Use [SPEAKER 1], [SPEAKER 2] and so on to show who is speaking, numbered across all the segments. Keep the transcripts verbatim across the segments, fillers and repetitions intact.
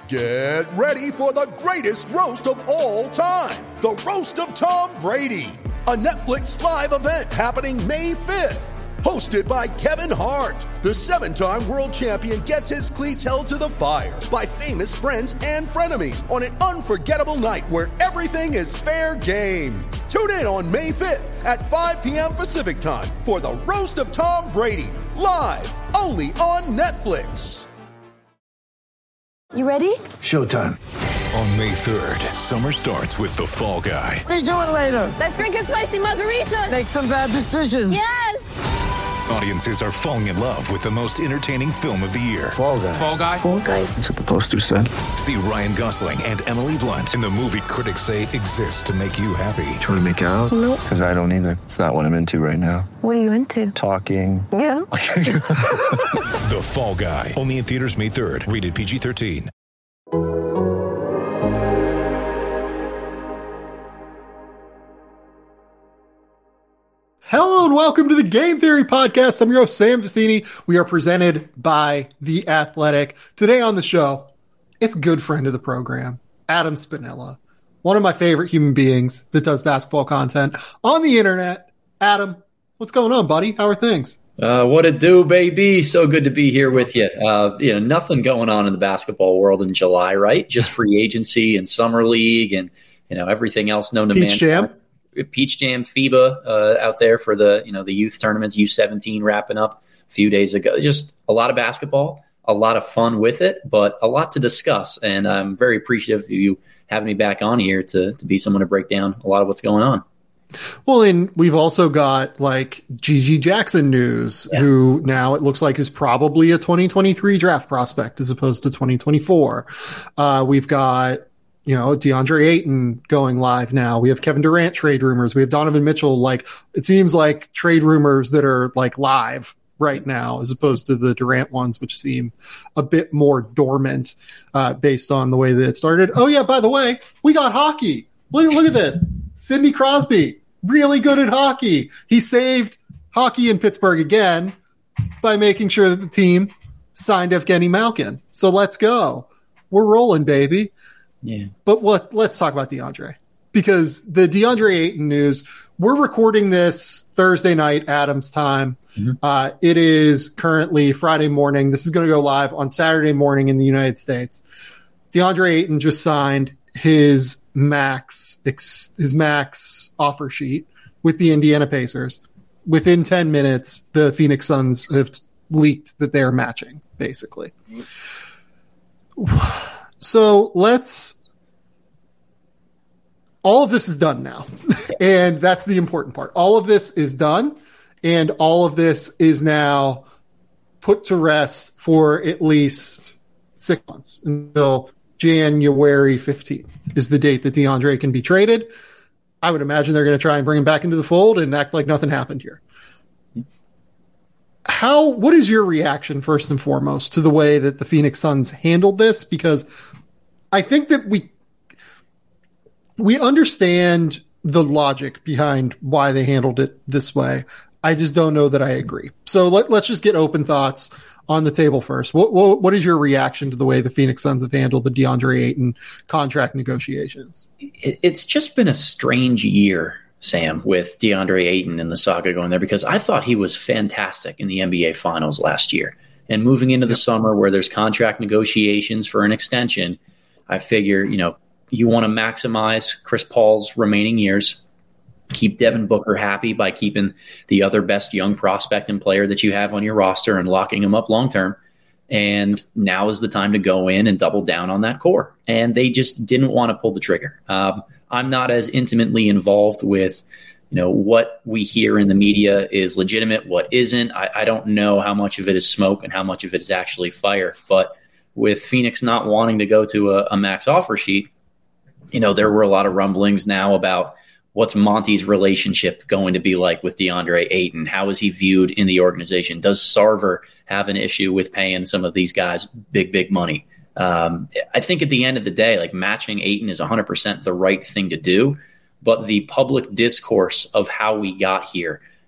[SPEAKER 1] Get ready for the greatest roast of all time, the Roast of Tom Brady, a Netflix live event happening May fifth. Hosted by Kevin Hart, the seven-time world champion gets his cleats held to the fire by famous friends and frenemies on an unforgettable night where everything is fair game. Tune in on May fifth at five p.m. Pacific time for the Roast of Tom Brady, live only on Netflix.
[SPEAKER 2] You ready?
[SPEAKER 3] Showtime.
[SPEAKER 4] On May third, summer starts with The Fall Guy.
[SPEAKER 3] Let's do it later.
[SPEAKER 2] Let's drink a spicy margarita.
[SPEAKER 3] Make some bad decisions.
[SPEAKER 2] Yes!
[SPEAKER 4] Audiences are falling in love with the most entertaining film of the year.
[SPEAKER 3] Fall Guy.
[SPEAKER 4] Fall Guy?
[SPEAKER 2] Fall Guy.
[SPEAKER 3] That's what the poster said.
[SPEAKER 4] See Ryan Gosling and Emily Blunt in the movie critics say exists to make you happy.
[SPEAKER 3] Trying to make it out?
[SPEAKER 2] Nope.
[SPEAKER 3] Because I don't either. It's not what I'm into right now.
[SPEAKER 2] What are you into?
[SPEAKER 3] Talking.
[SPEAKER 2] Yeah.
[SPEAKER 4] The Fall Guy. Only in theaters May third. Rated P G thirteen.
[SPEAKER 5] Hello and welcome to the Game Theory Podcast. I'm your host, Sam Vecini. We are presented by The Athletic. Today on the show, it's a good friend of the program, Adam Spinella, one of my favorite human beings that does basketball content on the internet. Adam, what's going on, buddy? How are things?
[SPEAKER 6] Uh, what it do, baby? So good to be here with you. Uh, you know, nothing going on in the basketball world in July, right? Just free agency and summer league and, you know, everything else known to man.
[SPEAKER 5] Peach Jam.
[SPEAKER 6] Peach Jam, FIBA uh, out there for the, you know, the youth tournaments, U seventeen wrapping up a few days ago. Just a lot of basketball, a lot of fun with it, but a lot to discuss. And I'm very appreciative of you having me back on here to, to be someone to break down a lot of what's going on.
[SPEAKER 5] Well, and we've also got like Gigi Jackson news, yeah. who now it looks like is probably a twenty twenty-three draft prospect as opposed to twenty twenty-four. Uh, we've got, you know, DeAndre Ayton going live now. We have Kevin Durant trade rumors. We have Donovan Mitchell. Like, it seems like trade rumors that are like live right now, as opposed to the Durant ones, which seem a bit more dormant, uh, based on the way that it started. Oh yeah, by the way, we got hockey. Look, look at this. Sidney Crosby, really good at hockey. He saved hockey in Pittsburgh again by making sure that the team signed Evgeny Malkin. So let's go. We're rolling, baby.
[SPEAKER 6] Yeah.
[SPEAKER 5] But what, let's talk about DeAndre, because the DeAndre Ayton news, we're recording this Thursday night, Adam's time. Mm-hmm. Uh, it is currently Friday morning. This is going to go live on Saturday morning in the United States. DeAndre Ayton just signed his max, his max offer sheet with the Indiana Pacers. Within ten minutes, the Phoenix Suns have leaked that they're matching, basically. So let's, all of this is done now. And that's the important part. All of this is done. And all of this is now put to rest for at least six months until January fifteenth is the date that DeAndre can be traded. I would imagine they're going to try and bring him back into the fold and act like nothing happened here. How, what is your reaction first and foremost to the way that the Phoenix Suns handled this? Because I think that we, we understand the logic behind why they handled it this way. I just don't know that I agree. So let, let's just get open thoughts on the table first. What, what, what is your reaction to the way the Phoenix Suns have handled the DeAndre Ayton contract negotiations?
[SPEAKER 6] It's just been a strange year, Sam, with DeAndre Ayton and the saga going there, because I thought he was fantastic in the N B A Finals last year. And moving into the summer where there's contract negotiations for an extension, I figure, you know, you want to maximize Chris Paul's remaining years, keep Devin Booker happy by keeping the other best young prospect and player that you have on your roster and locking him up long-term. And now is the time to go in and double down on that core. And they just didn't want to pull the trigger. Um, I'm not as intimately involved with, you know, what we hear in the media is legitimate, what isn't. I, I don't know how much of it is smoke and how much of it is actually fire. But with Phoenix not wanting to go to a, a max offer sheet, you know, there were a lot of rumblings now about what's Monty's relationship going to be like with DeAndre Ayton? How is he viewed in the organization? Does Sarver have an issue with paying some of these guys big, big money? Um, I think at the end of the day, like matching Ayton is one hundred percent the right thing to do. But the public discourse of how we got here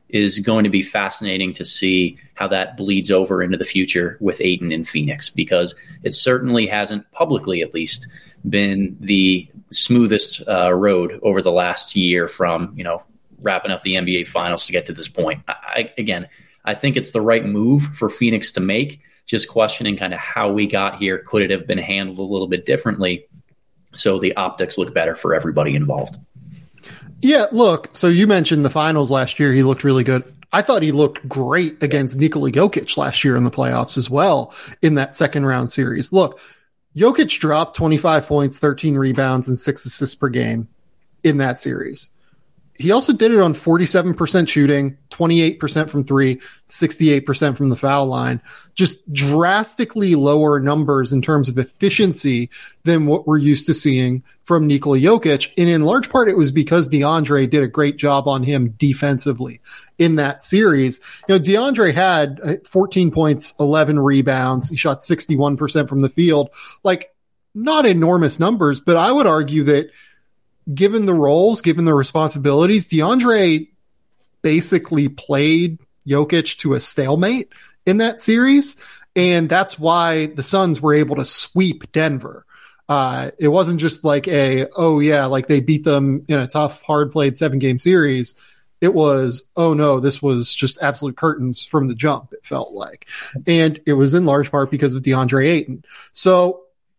[SPEAKER 6] is going to be fascinating to see how that bleeds over into the future with Ayton in Phoenix, because it certainly hasn't, publicly at least, been the smoothest uh, road over the last year from, you know, wrapping up the N B A Finals to get to this point. I, again, I think it's the right move for Phoenix to make, just questioning kind of how we got here. Could it have been handled a little bit differently so the optics look better for everybody involved?
[SPEAKER 5] Yeah, look, so you mentioned the finals last year. He looked really good. I thought he looked great against Nikola Jokic last year in the playoffs as well in that second round series. Look, Jokic dropped twenty-five points, thirteen rebounds, and six assists per game in that series. He also did it on forty-seven percent shooting, twenty-eight percent from three, sixty-eight percent from the foul line. Just drastically lower numbers in terms of efficiency than what we're used to seeing from Nikola Jokic. And in large part, it was because DeAndre did a great job on him defensively in that series. You know, DeAndre had fourteen points, eleven rebounds. He shot sixty-one percent from the field. Like, not enormous numbers, but I would argue that given the roles, given the responsibilities, DeAndre basically played Jokic to a stalemate in that series. And that's why the Suns were able to sweep Denver. Uh, it wasn't just like a, oh yeah, like they beat them in a tough, hard played seven game series. It was, oh no, this was just absolute curtains from the jump, it felt like. And it was in large part because of DeAndre Ayton. So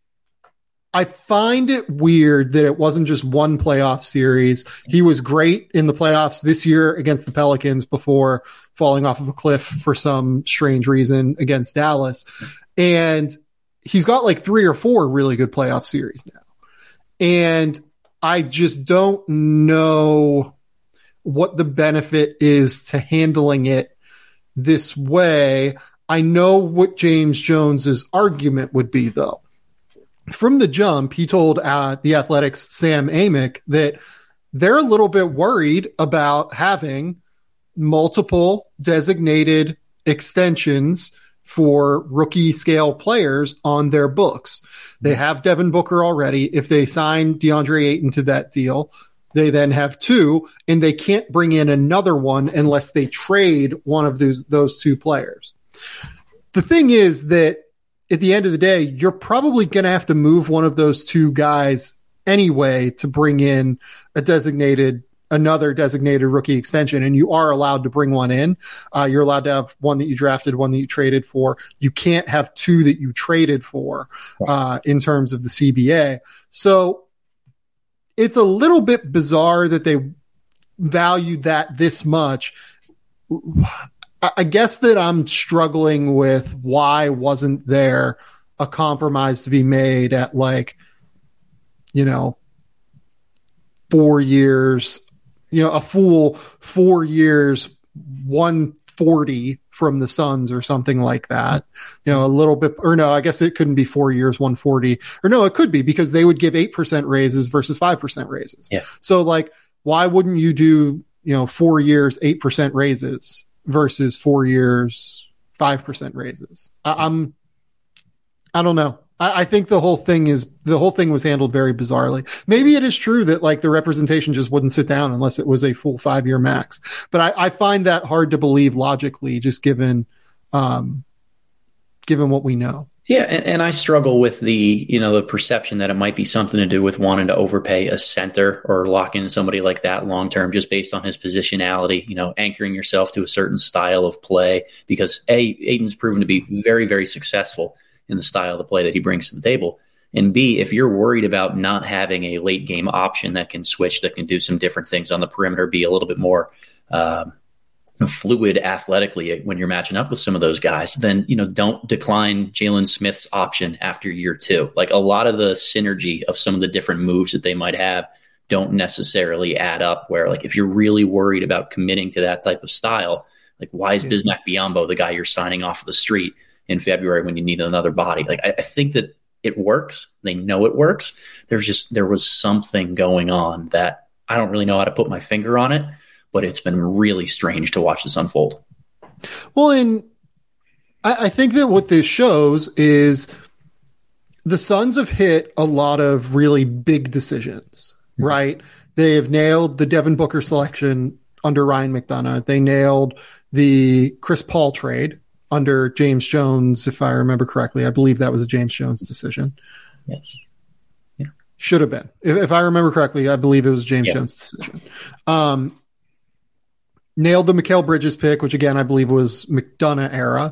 [SPEAKER 5] I find it weird that it wasn't just one playoff series. He was great in the playoffs this year against the Pelicans before falling off of a cliff for some strange reason against Dallas. And he's got like three or four really good playoff series now. And I just don't know what the benefit is to handling it this way. I know what James Jones's argument would be, though. From the jump, he told uh, the Athletics' Sam Amick that they're a little bit worried about having multiple designated extensions for rookie scale players on their books. They have Devin Booker already. If they sign DeAndre Ayton to that deal, they then have two, and they can't bring in another one unless they trade one of those, those two players. The thing is that at the end of the day, you're probably going to have to move one of those two guys anyway to bring in a designated, another designated rookie extension. And you are allowed to bring one in. Uh, you're allowed to have one that you drafted, one that you traded for. You can't have two that you traded for, uh, in terms of the C B A. So it's a little bit bizarre that they valued that this much. I guess that I'm struggling with why wasn't there a compromise to be made at, like, you know, four years, you know, a full four years, one forty from the Suns or something like that, you know, a little bit, or no, I guess it couldn't be four years, one forty, or no, it could be because they would give eight percent raises versus five percent raises.
[SPEAKER 6] Yeah.
[SPEAKER 5] So like, why wouldn't you do, you know, four years, eight percent raises versus four years, five percent raises? I, I'm, I don't know. I, I think the whole thing is, the whole thing was handled very bizarrely. Maybe it is true that like the representation just wouldn't sit down unless it was a full five year max. But I, I find that hard to believe logically, just given, um, given what we know.
[SPEAKER 6] Yeah, and, and I struggle with the, you know, the perception that it might be something to do with wanting to overpay a center or lock in somebody like that long term just based on his positionality, you know, anchoring yourself to a certain style of play. Because A, Ayton's proven to be very, very successful in the style of play that he brings to the table. And B, if you're worried about not having a late game option that can switch, that can do some different things on the perimeter, be a little bit more um, fluid athletically when you're matching up with some of those guys, then, you know, don't decline Jalen Smith's option after year two. Like a lot of the synergy of some of the different moves that they might have don't necessarily add up, where like if you're really worried about committing to that type of style, like why is Bismack Biyombo the guy you're signing off of the street in February when you need another body? Like I, I think that it works. They know it works. There's just, there was something going on that I don't really know how to put my finger on it, but it's been really strange to watch this unfold.
[SPEAKER 5] Well, and I, I think that what this shows is the Suns have hit a lot of really big decisions, mm-hmm. right? They have nailed the Devin Booker selection under Ryan McDonough. They nailed the Chris Paul trade under James Jones, if I remember correctly. I believe that was a James Jones decision.
[SPEAKER 6] Yes.
[SPEAKER 5] Should have been. If, if I remember correctly, I believe it was James yeah. Jones' decision. Um, nailed the Mikal Bridges pick, which again, I believe was McDonough era.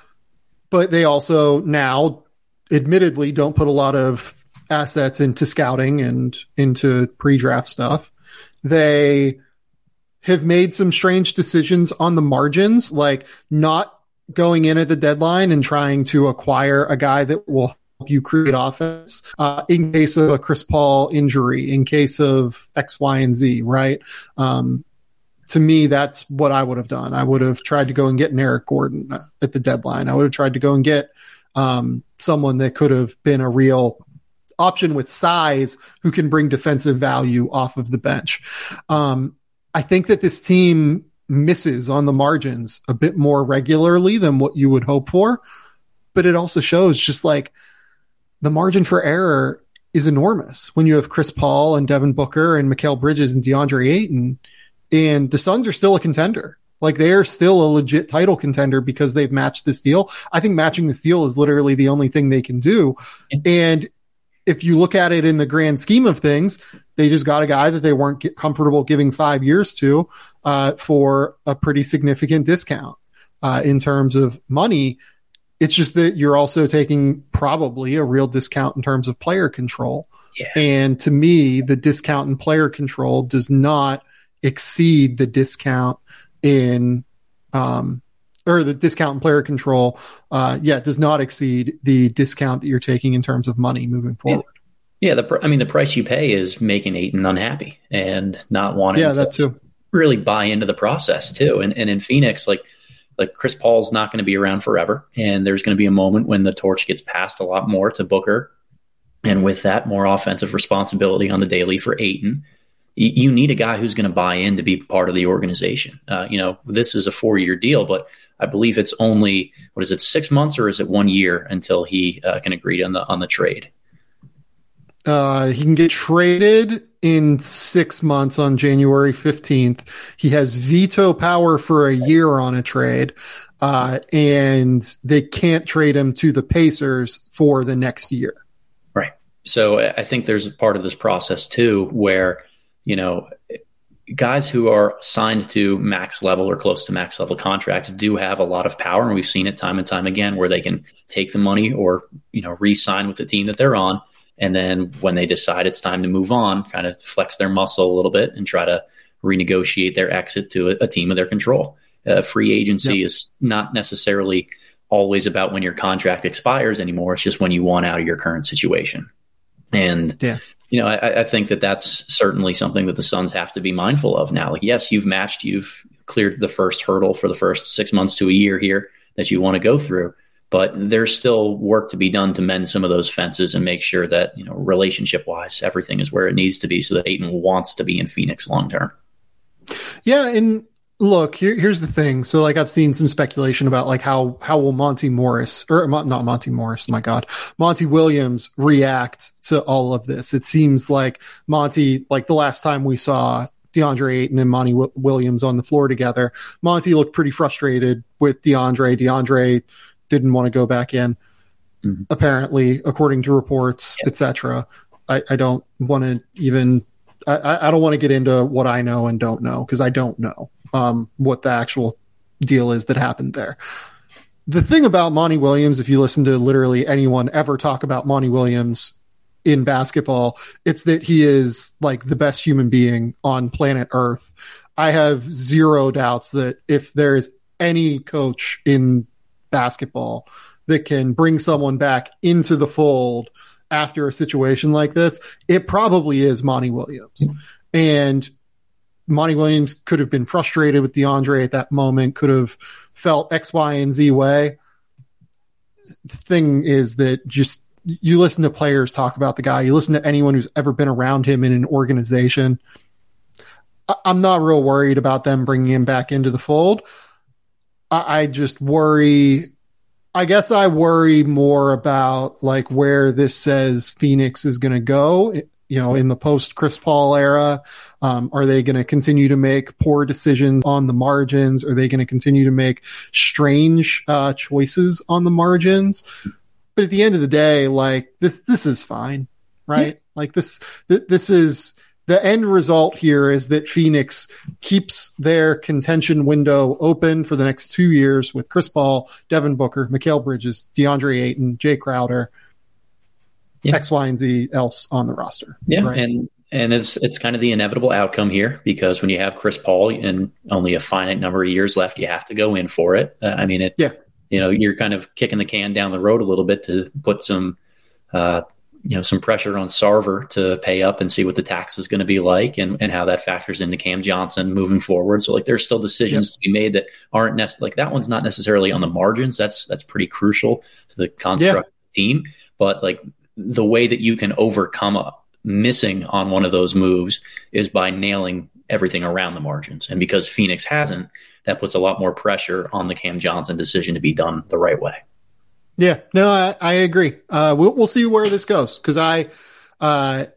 [SPEAKER 5] But they also now, admittedly, don't put a lot of assets into scouting and into pre-draft stuff. They have made some strange decisions on the margins, like not going in at the deadline and trying to acquire a guy that will help you create offense uh, in case of a Chris Paul injury, in case of X, Y, and Z, right? Um, to me, that's what I would have done. I would have tried to go and get an Eric Gordon at the deadline. I would have tried to go and get um, someone that could have been a real option with size who can bring defensive value off of the bench. Um, I think that this team misses on the margins a bit more regularly than what you would hope for, but it also shows just like the margin for error is enormous when you have Chris Paul and Devin Booker and Mikal Bridges and DeAndre Ayton, and the Suns are still a contender. Like they are still a legit title contender because they've matched this deal. I think matching this deal is literally the only thing they can do. And if you look at it in the grand scheme of things, they just got a guy that they weren't get comfortable giving five years to uh, for a pretty significant discount uh, in terms of money. It's just that you're also taking probably a real discount in terms of player control.
[SPEAKER 6] Yeah.
[SPEAKER 5] And to me, the discount in player control does not exceed the discount in um, or the discount in player control, uh, yeah, does not exceed the discount that you're taking in terms of money moving forward.
[SPEAKER 6] Yeah, yeah the I mean, the price you pay is making Ayton unhappy and not wanting
[SPEAKER 5] yeah,
[SPEAKER 6] to
[SPEAKER 5] that too.
[SPEAKER 6] really buy into the process too. And and in Phoenix, like like Chris Paul's not going to be around forever, and there's going to be a moment when the torch gets passed a lot more to Booker, and with that, more offensive responsibility on the daily for Ayton. You need a guy who's going to buy in to be part of the organization. Uh, you know, this is a four-year deal, but I believe it's only, what is it, six months or is it one year until he uh, can agree on the on the trade?
[SPEAKER 5] Uh, he can get traded in six months on January fifteenth. He has veto power for a year on a trade, uh, and they can't trade him to the Pacers for the next year.
[SPEAKER 6] Right. So I think there's a part of this process too where, you know, guys who are signed to max level or close to max level contracts do have a lot of power. And we've seen it time and time again where they can take the money or, you know, re-sign with the team that they're on. And then when they decide it's time to move on, kind of flex their muscle a little bit and try to renegotiate their exit to a, a team of their control. Uh, free agency yep. is not necessarily always about when your contract expires anymore. It's just when you want out of your current situation. And,
[SPEAKER 5] yeah.
[SPEAKER 6] You know, I, I think that that's certainly something that the Suns have to be mindful of now. Like, yes, you've matched, you've cleared the first hurdle for the first six months to a year here that you want to go through, but there's still work to be done to mend some of those fences and make sure that, you know, relationship wise, everything is where it needs to be so that Ayton wants to be in Phoenix long term.
[SPEAKER 5] Yeah. And look, here, here's the thing. So like I've seen some speculation about like how, how will Monty Morris or not Monty Morris, my God, Monty Williams react to all of this. It seems like Monty, like the last time we saw DeAndre Ayton and Monty w- Williams on the floor together, Monty looked pretty frustrated with DeAndre. DeAndre didn't want to go back in, mm-hmm. apparently, according to reports, yeah. et cetera. I, I don't want to even, I, I don't want to get into what I know and don't know because I don't know. Um, what the actual deal is that happened there. The thing about Monty Williams, if you listen to literally anyone ever talk about Monty Williams in basketball, it's that he is like the best human being on planet Earth. I have zero doubts that if there is any coach in basketball that can bring someone back into the fold after a situation like this, it probably is Monty Williams. And Monty Williams could have been frustrated with DeAndre at that moment, could have felt X, Y, and Z way. The thing is that just you listen to players talk about the guy, you listen to anyone who's ever been around him in an organization. I- I'm not real worried about them bringing him back into the fold. I, I just worry. I guess I worry more about like where this says Phoenix is going to go you know, in the post Chris Paul era? Um, are they going to continue to make poor decisions on the margins? Are they going to continue to make strange uh, choices on the margins? But at the end of the day, like this, this is fine, right? Yeah. Like this, th- this is the end result here is that Phoenix keeps their contention window open for the next two years with Chris Paul, Devin Booker, Mikal Bridges, DeAndre Ayton, Jay Crowder, yeah. X, Y, and Z else on the roster.
[SPEAKER 6] Yeah.
[SPEAKER 5] Right?
[SPEAKER 6] And, and it's, it's kind of the inevitable outcome here because when you have Chris Paul and only a finite number of years left, you have to go in for it. Uh, I mean, it,
[SPEAKER 5] yeah.
[SPEAKER 6] you know, you're kind of kicking the can down the road a little bit to put some, uh, you know, some pressure on Sarver to pay up and see what the tax is going to be like and, and how that factors into Cam Johnson moving forward. So like, there's still decisions yep. to be made that aren't necessarily like that one's not necessarily on the margins. That's, that's pretty crucial to the construct yeah. of the team. But like the way that you can overcome a missing on one of those moves is by nailing everything around the margins. And because Phoenix hasn't, that puts a lot more pressure on the Cam Johnson decision to be done the right way.
[SPEAKER 5] Yeah, no, I, I agree. Uh, we'll, we'll see where this goes. Cause I, uh,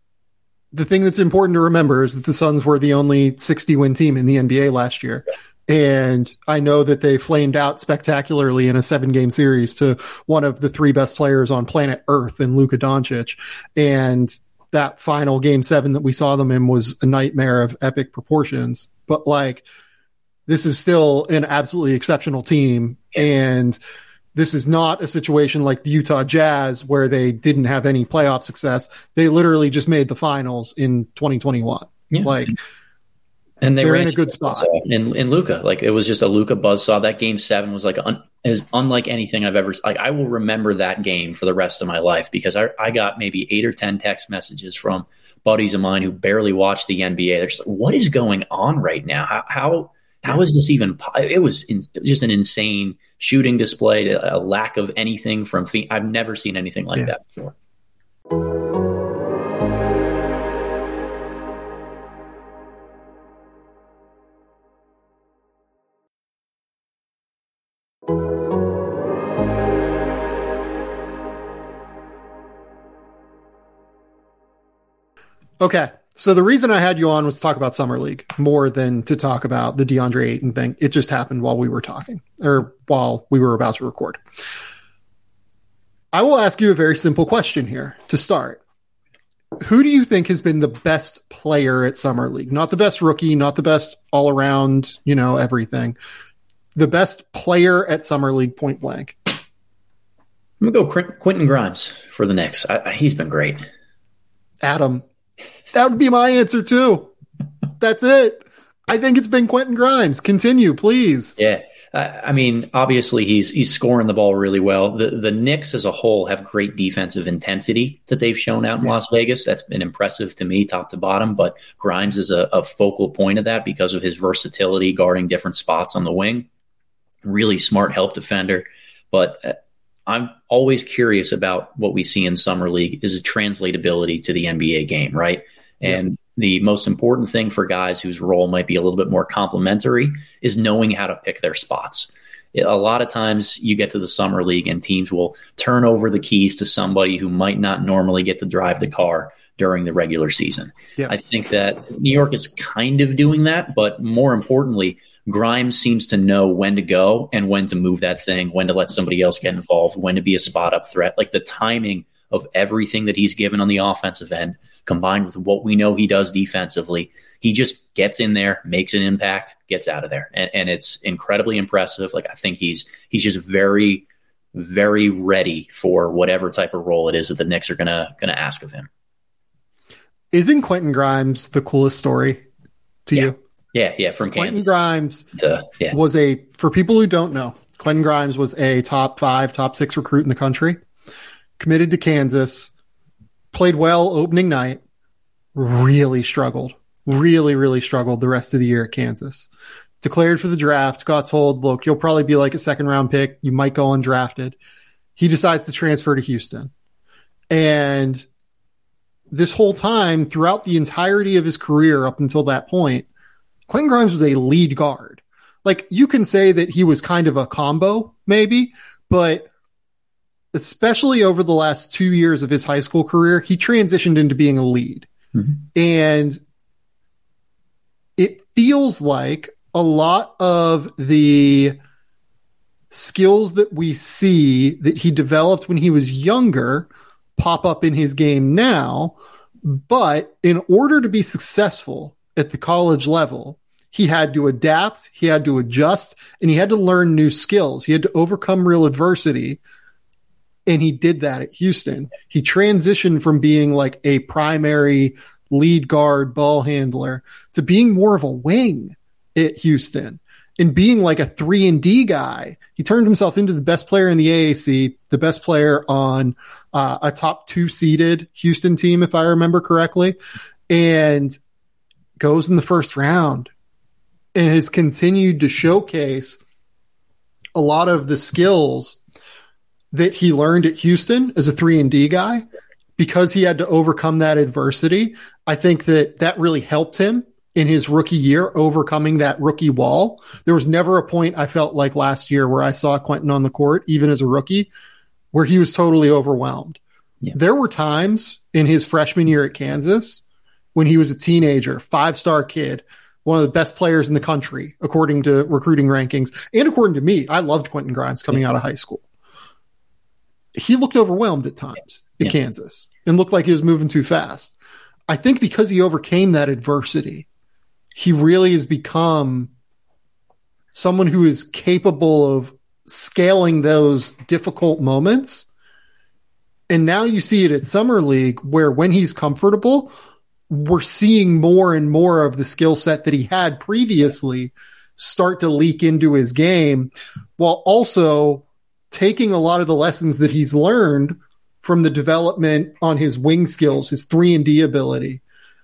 [SPEAKER 5] the thing that's important to remember is that the Suns were the only sixty win team in the N B A last year. And I know that they flamed out spectacularly in a seven game series to one of the three best players on planet Earth in Luka Doncic. And that final game seven that we saw them in was a nightmare of epic proportions. But like, this is still an absolutely exceptional team. And this is not a situation like the Utah Jazz where they didn't have any playoff success. They literally just made the finals in twenty twenty-one. Yeah. Like,
[SPEAKER 6] and they
[SPEAKER 5] they're
[SPEAKER 6] ran
[SPEAKER 5] in a good spot.
[SPEAKER 6] In, in Luka, like it was just a Luka buzzsaw. That game seven was like un, as unlike anything I've ever. Like I will remember that game for the rest of my life because I, I got maybe eight or ten text messages from buddies of mine who barely watch the N B A. They're just like, "What is going on right now? How how, how is this even?" It was, in, it was just an insane shooting display, a lack of anything from Phoenix. I've never seen anything like yeah. that before.
[SPEAKER 5] Okay. So the reason I had you on was to talk about Summer League more than to talk about the DeAndre Ayton thing. It just happened while we were talking or while we were about to record. I will ask you a very simple question here to start. Who do you think has been the best player at Summer League? Not the best rookie, not the best all around, you know, everything. The best player at Summer League point blank.
[SPEAKER 6] I'm going to go Quentin Grimes for the Knicks. I, I, he's been great.
[SPEAKER 5] Adam. That would be my answer too. That's it. I think it's been Quentin Grimes. Continue, please.
[SPEAKER 6] Yeah. Uh, I mean, obviously he's he's scoring the ball really well. The the Knicks as a whole have great defensive intensity that they've shown out in yeah. Las Vegas. That's been impressive to me, top to bottom. But Grimes is a, a focal point of that because of his versatility guarding different spots on the wing. Really smart help defender. But uh, I'm always curious about what we see in Summer League is a translatability to the N B A game, right? And yeah. the most important thing for guys whose role might be a little bit more complementary is knowing how to pick their spots. A lot of times you get to the Summer League and teams will turn over the keys to somebody who might not normally get to drive the car during the regular season. Yeah. I think that New York is kind of doing that, but more importantly, Grimes seems to know when to go and when to move that thing, when to let somebody else get involved, when to be a spot up threat. Like the timing of everything that he's given on the offensive end, combined with what we know he does defensively, he just gets in there, makes an impact, gets out of there. And, and it's incredibly impressive. Like I think he's he's just very, very ready for whatever type of role it is that the Knicks are gonna gonna ask of him.
[SPEAKER 5] Isn't Quentin Grimes the coolest story to
[SPEAKER 6] yeah.
[SPEAKER 5] you?
[SPEAKER 6] Yeah, yeah, from Kansas.
[SPEAKER 5] Quentin Grimes
[SPEAKER 6] uh, yeah.
[SPEAKER 5] was a, for people who don't know, Quentin Grimes was a top five, top six recruit in the country, committed to Kansas, played well opening night, really struggled, really, really struggled the rest of the year at Kansas. Declared for the draft, got told, look, you'll probably be like a second round pick. You might go undrafted. He decides to transfer to Houston. And this whole time, throughout the entirety of his career up until that point, Quentin Grimes was a lead guard. Like, you can say that he was kind of a combo, maybe, but especially over the last two years of his high school career, he transitioned into being a lead. Mm-hmm. And it feels like a lot of the skills that we see that he developed when he was younger pop up in his game now. But in order to be successful at the college level, he had to adapt, he had to adjust, and he had to learn new skills. He had to overcome real adversity. And he did that at Houston. He transitioned from being like a primary lead guard ball handler to being more of a wing at Houston and being like a three and D guy. He turned himself into the best player in the A A C, the best player on uh, a top two seeded Houston team, if I remember correctly, and goes in the first round and has continued to showcase a lot of the skills that he learned at Houston as a three and D guy because he had to overcome that adversity. I think that that really helped him in his rookie year, overcoming that rookie wall. There was never a point I felt like last year where I saw Quentin on the court, even as a rookie, where he was totally overwhelmed. Yeah. There were times in his freshman year at Kansas when he was a teenager, five-star kid, one of the best players in the country, according to recruiting rankings, and according to me. I loved Quentin Grimes coming yeah. out of high school. He looked overwhelmed at times at yeah. Kansas and looked like he was moving too fast. I think because he overcame that adversity, he really has become someone who is capable of scaling those difficult moments. And now you see it at Summer League where when he's comfortable, we're seeing more and more of the skill set that he had previously start to leak into his game, while also taking a lot of the lessons that he's learned from the development on his wing skills, his three and D ability,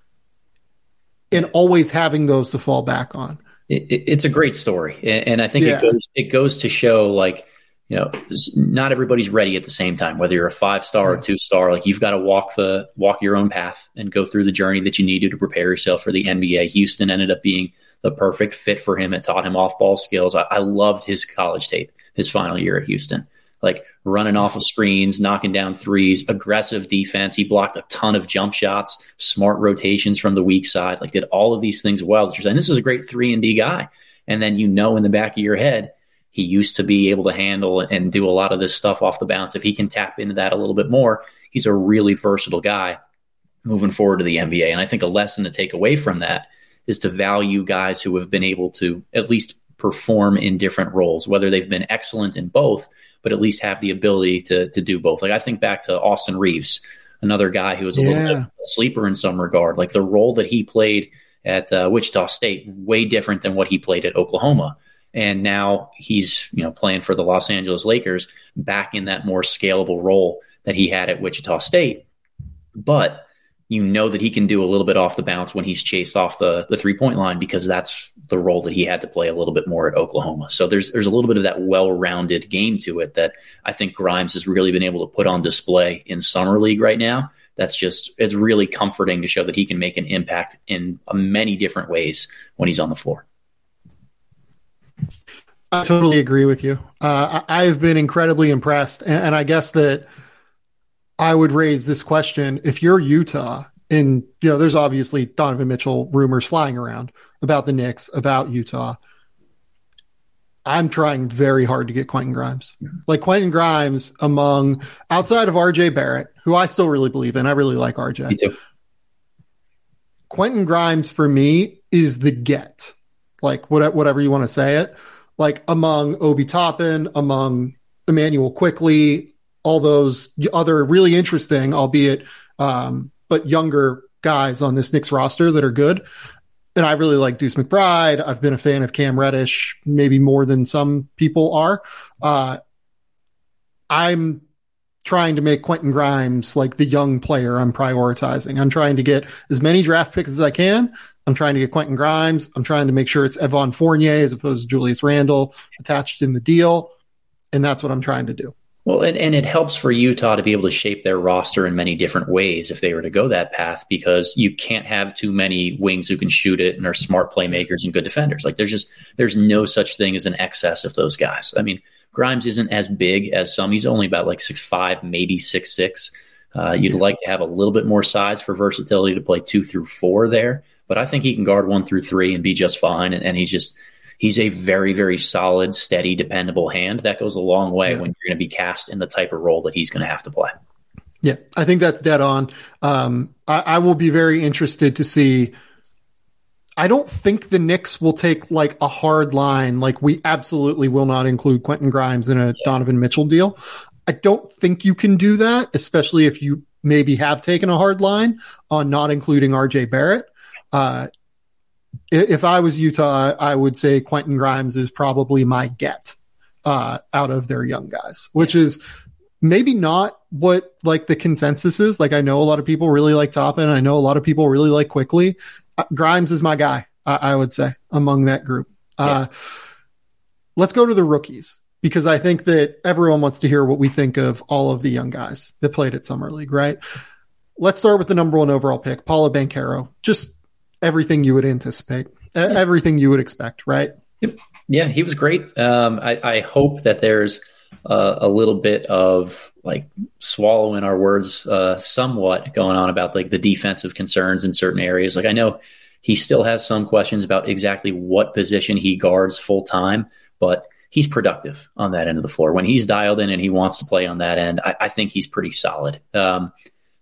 [SPEAKER 5] and always having those to fall back on.
[SPEAKER 6] It, it, it's a great story. And, and I think yeah. it goes, it goes to show, like, you know, not everybody's ready at the same time, whether you're a five-star yeah. or two-star. Like, you've got to walk the, walk your own path and go through the journey that you needed to prepare yourself for the N B A. Houston ended up being the perfect fit for him. It taught him off-ball skills. I, I loved his college tape, his final year at Houston. Like, running off of screens, knocking down threes, aggressive defense. He blocked a ton of jump shots, smart rotations from the weak side, like did all of these things well. That you're saying, this is a great three and D guy. And then, you know, in the back of your head, he used to be able to handle and do a lot of this stuff off the bounce. If he can tap into that a little bit more, he's a really versatile guy moving forward to the N B A. And I think a lesson to take away from that is to value guys who have been able to at least perform in different roles, whether they've been excellent in both, but at least have the ability to to do both. Like, I think back to Austin Reeves, another guy who was a yeah. little bit of a sleeper in some regard. Like, the role that he played at uh, Wichita State, way different than what he played at Oklahoma. And now he's, you know, playing for the Los Angeles Lakers, back in that more scalable role that he had at Wichita State. But you know that he can do a little bit off the bounce when he's chased off the, the three-point line, because that's the role that he had to play a little bit more at Oklahoma. So there's there's a little bit of that well-rounded game to it that I think Grimes has really been able to put on display in Summer League right now. That's just, it's really comforting to show that he can make an impact in many different ways when he's on the floor.
[SPEAKER 5] I totally agree with you. Uh, I have been incredibly impressed. And, and I guess that I would raise this question. If you're Utah, and, you know, there's obviously Donovan Mitchell rumors flying around about the Knicks, about Utah. I'm trying very hard to get Quentin Grimes. Like, Quentin Grimes, among, outside of R J Barrett, who I still really believe in. I really like R J.
[SPEAKER 6] Me too.
[SPEAKER 5] Quentin Grimes, for me, is the get. Like, whatever you want to say it. Like, among Obi Toppin, among Emmanuel Quickley, all those other really interesting, albeit um, but younger guys on this Knicks roster that are good. And I really like Deuce McBride. I've been a fan of Cam Reddish, maybe more than some people are. Uh, I'm trying to make Quentin Grimes like the young player I'm prioritizing. I'm trying to get as many draft picks as I can. I'm trying to get Quentin Grimes. I'm trying to make sure it's Evan Fournier as opposed to Julius Randle attached in the deal. And that's what I'm trying to do.
[SPEAKER 6] Well, and, and it helps for Utah to be able to shape their roster in many different ways if they were to go that path, because you can't have too many wings who can shoot it and are smart playmakers and good defenders. Like, there's just, there's no such thing as an excess of those guys. I mean, Grimes isn't as big as some. He's only about like six five, maybe six six. Uh, you'd like to have a little bit more size for versatility to play two through four there, but I think he can guard one through three and be just fine. And, and he's just, he's a very, very solid, steady, dependable hand. That goes a long way yeah. when you're going to be cast in the type of role that he's going to have to play.
[SPEAKER 5] Yeah, I think that's dead on. Um, I, I will be very interested to see. I don't think the Knicks will take like a hard line. Like we absolutely will not include Quentin Grimes in a yeah. Donovan Mitchell deal. I don't think you can do that, especially if you maybe have taken a hard line on not including R J Barrett. Uh, if I was Utah, I would say Quentin Grimes is probably my get uh, out of their young guys, which is maybe not what like the consensus is. Like I know a lot of people really like Toppin. I know a lot of people really like Quickly. Uh, Grimes is my guy, I, I would say, among that group. Uh, yeah. Let's go to the rookies, because I think that everyone wants to hear what we think of all of the young guys that played at Summer League, right? Let's start with the number one overall pick, Paolo Banchero. Just everything you would anticipate, yeah. everything you would expect, right?
[SPEAKER 6] Yep. Yeah, he was great. Um, I, I hope that there's uh, a little bit of like swallowing our words uh, somewhat going on about like the defensive concerns in certain areas. Like I know he still has some questions about exactly what position he guards full time, but he's productive on that end of the floor. When he's dialed in and he wants to play on that end, I, I think he's pretty solid. Um,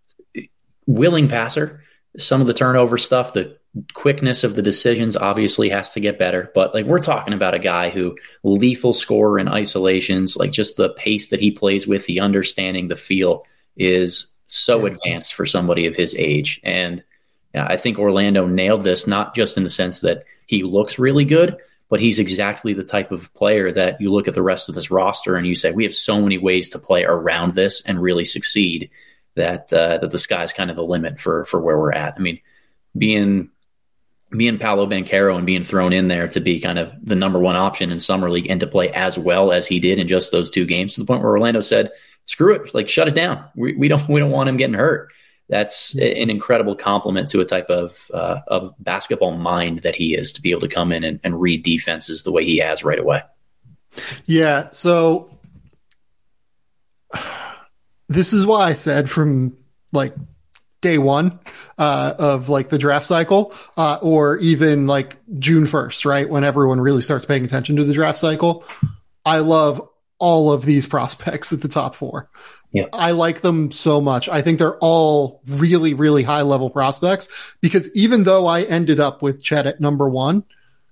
[SPEAKER 6] willing passer, some of the turnover stuff, the quickness of the decisions obviously has to get better. But like we're talking about a guy who lethal scorer in isolations, like just the pace that he plays with, the understanding, the feel is so advanced for somebody of his age. And yeah, I think Orlando nailed this, not just in the sense that he looks really good, but he's exactly the type of player that you look at the rest of this roster and you say, we have so many ways to play around this and really succeed that uh, that the sky's kind of the limit for for where we're at. I mean, being being Paolo Banchero and being thrown in there to be kind of the number one option in Summer League and to play as well as he did in just those two games, to the point where Orlando said, screw it, like shut it down. We, we don't we don't want him getting hurt. That's an incredible compliment to a type of uh, of basketball mind that he is, to be able to come in and, and read defenses the way he has right away.
[SPEAKER 5] Yeah. So this is why I said from like day one uh, of like the draft cycle uh, or even like June first, right? When everyone really starts paying attention to the draft cycle, I love all of these prospects at the top four. Yeah. I like them so much. I think they're all really, really high level prospects, because even though I ended up with Chet at number one,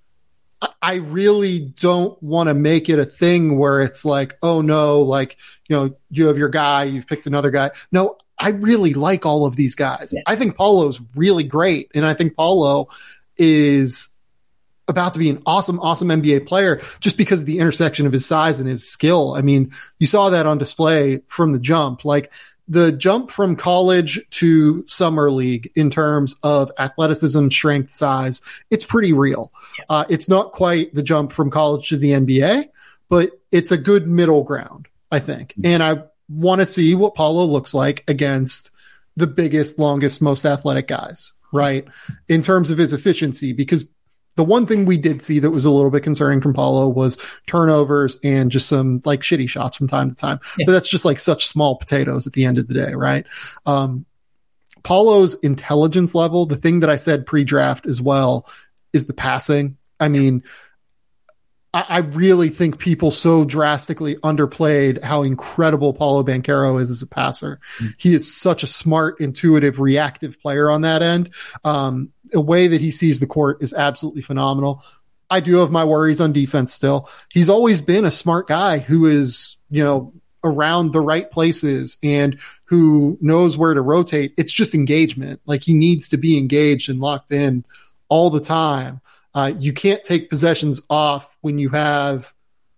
[SPEAKER 5] I really don't want to make it a thing where it's like, oh no, like, you know, you have your guy, you've picked another guy. No, I really like all of these guys. Yeah. I think Paulo's really great. And I think Paulo is about to be an awesome, awesome N B A player just because of the intersection of his size and his skill. I mean, you saw that on display from the jump. Like the jump from college to Summer League in terms of athleticism, strength, size, it's pretty real. Uh, it's not quite the jump from college to the N B A, but it's a good middle ground, I think. And I want to see what Paulo looks like against the biggest, longest, most athletic guys, right? In terms of his efficiency, because the one thing we did see that was a little bit concerning from Paulo was turnovers and just some like shitty shots from time to time. Yeah. But that's just like such small potatoes at the end of the day, right? Um, Paulo's intelligence level, the thing that I said pre-draft as well, is the passing. I mean, I, I really think people so drastically underplayed how incredible Paolo Banchero is as a passer. Mm-hmm. He is such a smart, intuitive, reactive player on that end. Um, The way that he sees the court is absolutely phenomenal. I do have my worries on defense still. He's always been a smart guy who is, you know, around the right places and who knows where to rotate. It's just engagement. Like he needs to be engaged and locked in all the time. Uh, you can't take possessions off when you have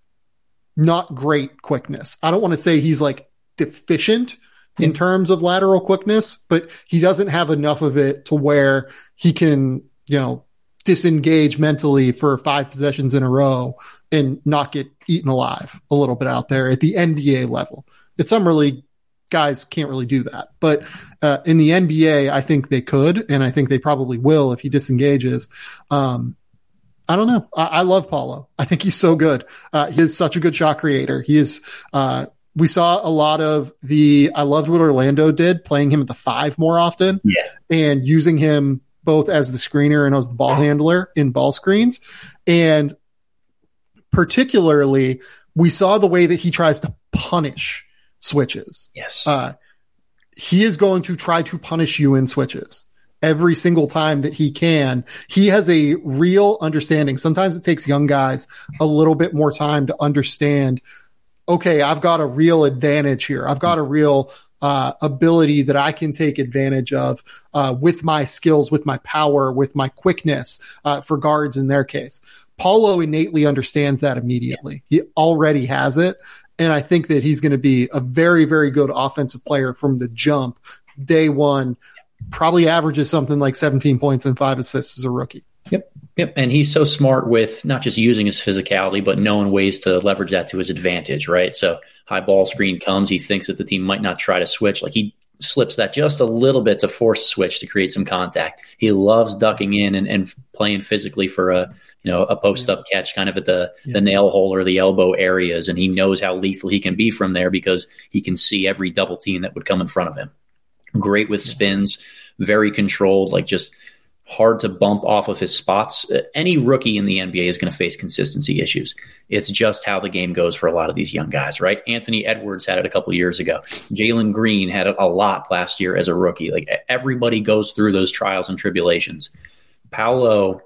[SPEAKER 5] not great quickness. I don't want to say he's like deficient in terms of lateral quickness, but he doesn't have enough of it to where he can, you know, disengage mentally for five possessions in a row and not get eaten alive a little bit out there at the N B A level. At Summer League, guys can't really do that. But uh, in the N B A, I think they could, and I think they probably will if he disengages. Um, I don't know. I, I love Paulo. I think he's so good. Uh, he is such a good shot creator. He is, uh, we saw a lot of the, I loved what Orlando did, playing him at the five more often
[SPEAKER 6] yeah.
[SPEAKER 5] and using him both as the screener and as the ball handler in ball screens. And particularly, we saw the way that he tries to punish switches.
[SPEAKER 6] Yes.
[SPEAKER 5] Uh, he is going to try to punish you in switches. Every single time that he can. He has a real understanding. Sometimes it takes young guys a little bit more time to understand, okay, I've got a real advantage here. I've got a real uh, ability that I can take advantage of uh, with my skills, with my power, with my quickness uh, for guards in their case. Paulo innately understands that immediately. He already has it. And I think that he's going to be a very, very good offensive player from the jump, day one. Probably averages something like seventeen points and five assists as a rookie.
[SPEAKER 6] Yep. Yep. And he's so smart with not just using his physicality, but knowing ways to leverage that to his advantage, right? So high ball screen comes, he thinks that the team might not try to switch. Like he slips that just a little bit to force a switch to create some contact. He loves ducking in and, and playing physically for a, you know, a post up catch kind of at the, yeah. the nail hole or the elbow areas. And he knows how lethal he can be from there because he can see every double team that would come in front of him. Great with spins, very controlled, like just hard to bump off of his spots. Any rookie in the N B A is going to face consistency issues. It's just how the game goes for a lot of these young guys, right? Anthony Edwards had it a couple of years ago. Jalen Green had it a lot last year as a rookie. Like everybody goes through those trials and tribulations. Paulo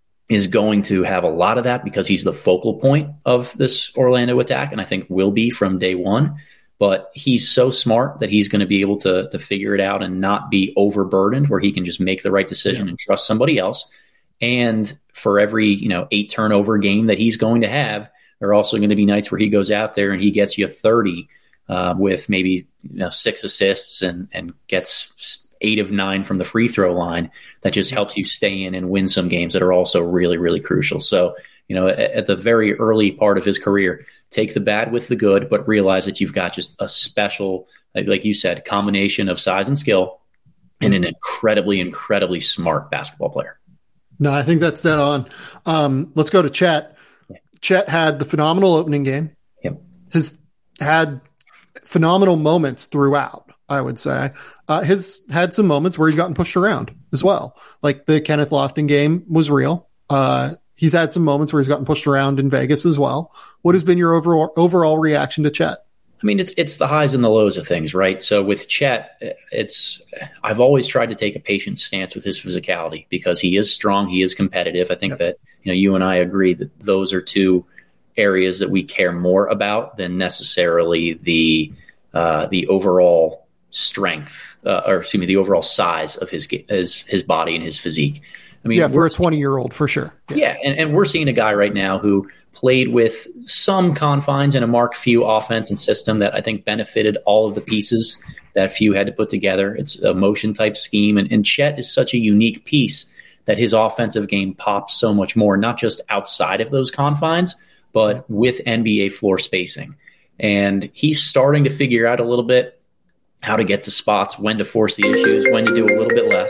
[SPEAKER 6] is going to have a lot of that because he's the focal point of this Orlando attack, and I think will be from day one. But he's so smart that he's going to be able to to figure it out and not be overburdened, where he can just make the right decision yeah. and trust somebody else. And for every, you know, eight turnover game that he's going to have, there are also going to be nights where he goes out there and he gets you thirty uh, with maybe, you know, six assists and and gets eight of nine from the free throw line. That just helps you stay in and win some games that are also really, really crucial. So, you know, at, at the very early part of his career, take the bad with the good, but realize that you've got just a special, like, like you said, combination of size and skill and an incredibly, incredibly smart basketball player.
[SPEAKER 5] No, I think that's dead on. Um, let's go to Chet. Yeah. Chet had the phenomenal opening game.
[SPEAKER 6] Yep.
[SPEAKER 5] Has had phenomenal moments throughout, I would say. Uh, has had some moments where he's gotten pushed around as well. Like the Kenneth Lofton game was real. Uh, He's had some moments where he's gotten pushed around in Vegas as well. What has been your overall overall reaction to Chet?
[SPEAKER 6] I mean, it's it's the highs and the lows of things, right? So with Chet, it's I've always tried to take a patient stance with his physicality because he is strong, he is competitive. I think yep. that, you know, you and I agree that those are two areas that we care more about than necessarily the uh, the overall strength, uh, or excuse me, the overall size of his his his body and his physique. I mean,
[SPEAKER 5] yeah, for a twenty-year-old, for sure.
[SPEAKER 6] Yeah, yeah and, and we're seeing a guy right now who played with some confines in a Mark Few offense and system that I think benefited all of the pieces that Few had to put together. It's a motion-type scheme, and, and Chet is such a unique piece that his offensive game pops so much more, not just outside of those confines, but yeah. with N B A floor spacing. And he's starting to figure out a little bit how to get to spots, when to force the issues, when to do a little bit less.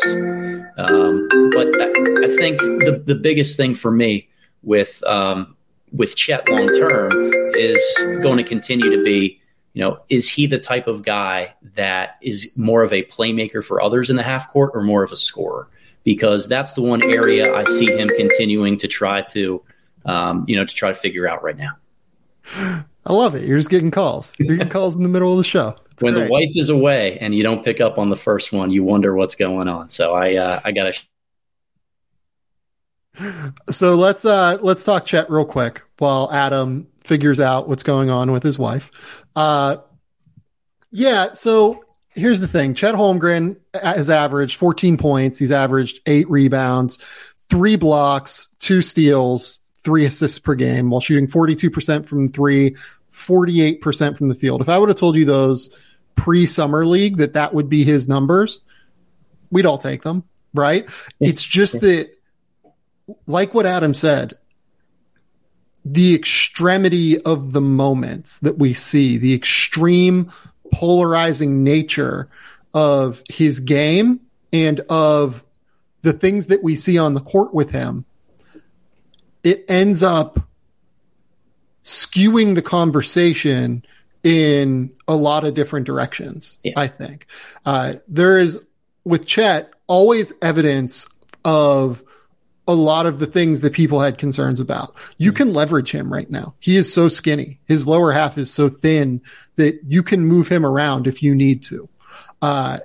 [SPEAKER 6] Um, but I, I think the, the biggest thing for me with um, with Chet long term is going to continue to be, you know, is he the type of guy that is more of a playmaker for others in the half court or more of a scorer? Because that's the one area I see him continuing to try to, um, you know, to try to figure out right now.
[SPEAKER 5] I love it. You're just getting calls. You're getting calls in the middle of the show. It's
[SPEAKER 6] when
[SPEAKER 5] great.
[SPEAKER 6] The wife is away and you don't pick up on the first one, you wonder what's going on. So I, uh, I gotta. Sh-
[SPEAKER 5] so let's uh, let's talk Chet real quick while Adam figures out what's going on with his wife. Uh, yeah. So here's the thing: Chet Holmgren has averaged fourteen points. He's averaged eight rebounds, three blocks, two steals, three assists per game, while shooting forty-two percent from three, forty-eight percent from the field. If I would have told you those pre-summer league that that would be his numbers, we'd all take them, right? Yeah. It's just that, like what Adam said, the extremity of the moments that we see, the extreme polarizing nature of his game and of the things that we see on the court with him, it ends up skewing the conversation in a lot of different directions. Yeah. I think uh, there is with Chet always evidence of a lot of the things that people had concerns about. You can leverage him right now. He is so skinny. His lower half is so thin that you can move him around if you need to. Uh,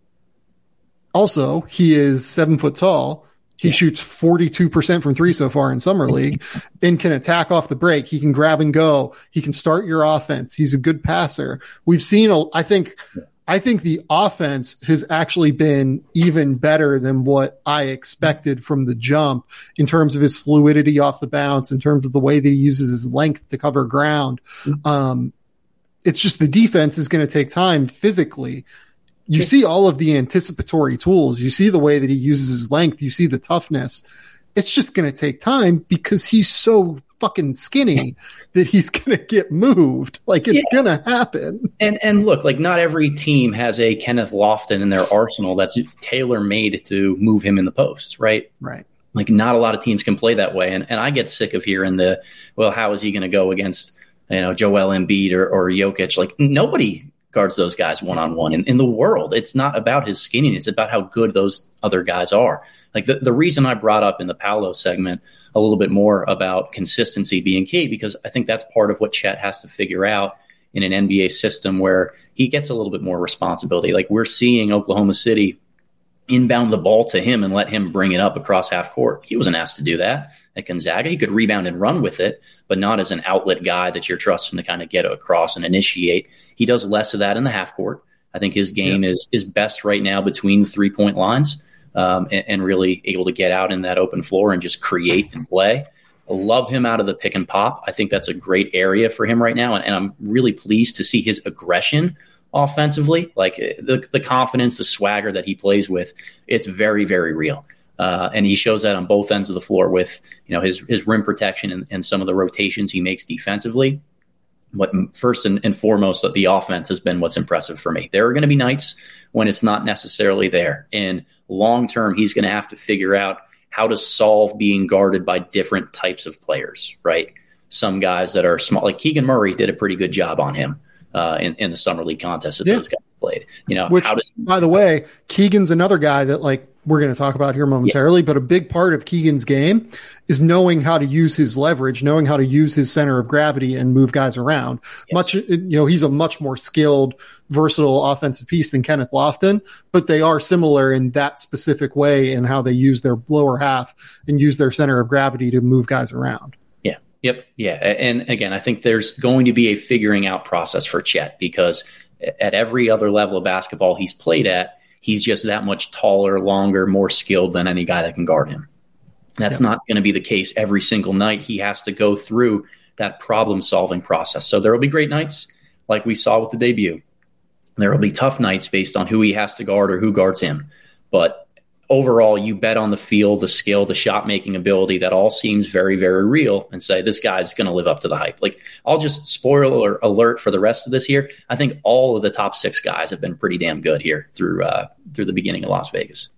[SPEAKER 5] also, he is seven foot tall. He yeah. shoots forty-two percent from three so far in Summer League and can attack off the break. He can grab and go. He can start your offense. He's a good passer. We've seen, a, I think, I think the offense has actually been even better than what I expected from the jump in terms of his fluidity off the bounce, in terms of the way that he uses his length to cover ground. Um, it's just the defense is going to take time physically. You see all of the anticipatory tools. You see the way that he uses his length. You see the toughness. It's just going to take time because he's so fucking skinny that he's going to get moved. Like it's yeah. going to happen.
[SPEAKER 6] And and look, like not every team has a Kenneth Lofton in their arsenal that's tailor made to move him in the post, right?
[SPEAKER 5] Right.
[SPEAKER 6] Like not a lot of teams can play that way. And and I get sick of hearing the, well, how is he going to go against, you know, Joel Embiid or, or Jokic? Like nobody guards those guys one-on-one in, in the world. It's not about his skinniness. It's about how good those other guys are. Like the, the reason I brought up in the Paolo segment a little bit more about consistency being key, because I think that's part of what Chet has to figure out in an N B A system where he gets a little bit more responsibility. Like we're seeing Oklahoma City inbound the ball to him and let him bring it up across half court. He wasn't asked to do that at Gonzaga. He could rebound and run with it, but not as an outlet guy that you're trusting to kind of get across and initiate. He does less of that in the half court. I think his game yeah. is is best right now between the three point lines um, and, and really able to get out in that open floor and just create and play. I love him out of the pick and pop. I think that's a great area for him right now. And, and I'm really pleased to see his aggression offensively, like the, the confidence, the swagger that he plays with. It's very, very real. Uh, and he shows that on both ends of the floor with, you know, his, his rim protection and, and some of the rotations he makes defensively. What first and, and foremost, the offense has been what's impressive for me. There are going to be nights when it's not necessarily there. And long term, he's going to have to figure out how to solve being guarded by different types of players, right? Some guys that are small, like Keegan Murray did a pretty good job on him uh, in, in the Summer League contest that yeah. those guys played. You know,
[SPEAKER 5] Which,
[SPEAKER 6] how does,
[SPEAKER 5] by the way, Keegan's another guy that like we're going to talk about here momentarily, yeah. but a big part of Keegan's game is knowing how to use his leverage, knowing how to use his center of gravity and move guys around. Yes. Much, you know, he's a much more skilled, versatile offensive piece than Kenneth Lofton, but they are similar in that specific way in how they use their lower half and use their center of gravity to move guys around.
[SPEAKER 6] Yeah. Yep. Yeah. And again, I think there's going to be a figuring out process for Chet because at every other level of basketball he's played at, he's just that much taller, longer, more skilled than any guy that can guard him. That's yeah. not going to be the case every single night. He has to go through that problem-solving process. So there will be great nights like we saw with the debut. There will be tough nights based on who he has to guard or who guards him. But overall, you bet on the feel, the skill, the shot-making ability. That all seems very, very real and say, this guy's going to live up to the hype. Like, I'll just spoiler alert for the rest of this year. I think all of the top six guys have been pretty damn good here through uh, through the beginning of Las Vegas.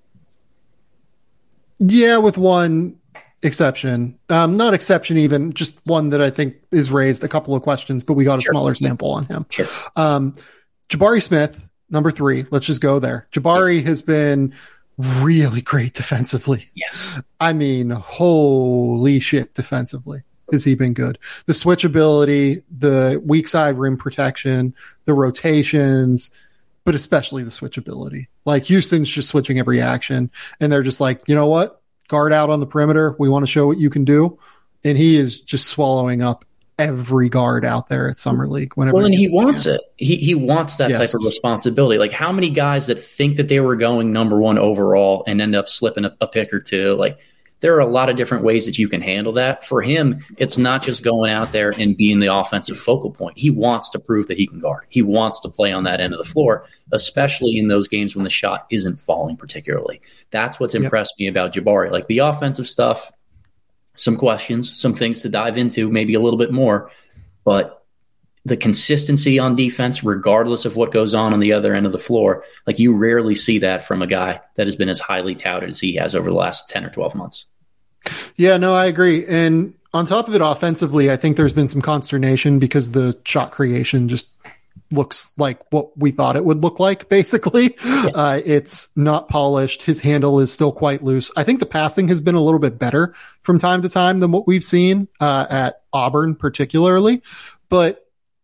[SPEAKER 5] Yeah, with one exception. Um, not exception even, just one that I think is raised a couple of questions, but we got a sure. smaller sample on him.
[SPEAKER 6] Sure.
[SPEAKER 5] Um, Jabari Smith, number three. Let's just go there. Jabari yeah. has been really great defensively.
[SPEAKER 6] Yes.
[SPEAKER 5] I mean, holy shit, defensively has he been good. The switchability, the weak side rim protection, the rotations, but especially the switchability. Like Houston's just switching every action and they're just like, you know what? Guard out on the perimeter. We want to show what you can do. And he is just swallowing up every guard out there at Summer League. Whenever
[SPEAKER 6] well, and
[SPEAKER 5] he,
[SPEAKER 6] he wants chance. it. He he wants that yes. type of responsibility. Like how many guys that think that they were going number one overall and end up slipping a, a pick or two? Like there are a lot of different ways that you can handle that. For him, it's not just going out there and being the offensive focal point. He wants to prove that he can guard. He wants to play on that end of the floor, especially in those games when the shot isn't falling particularly. That's what's impressed yep. me about Jabari. Like the offensive stuff, some questions, some things to dive into, maybe a little bit more, but the consistency on defense, regardless of what goes on on the other end of the floor, like you rarely see that from a guy that has been as highly touted as he has over the last ten or twelve months.
[SPEAKER 5] Yeah, no, I agree. And on top of it, offensively, I think there's been some consternation because the shot creation just looks like what we thought it would look like, basically. Yeah. Uh, it's not polished. His handle is still quite loose. I think the passing has been a little bit better from time to time than what we've seen uh, at Auburn, particularly. But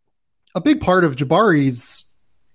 [SPEAKER 5] a big part of Jabari's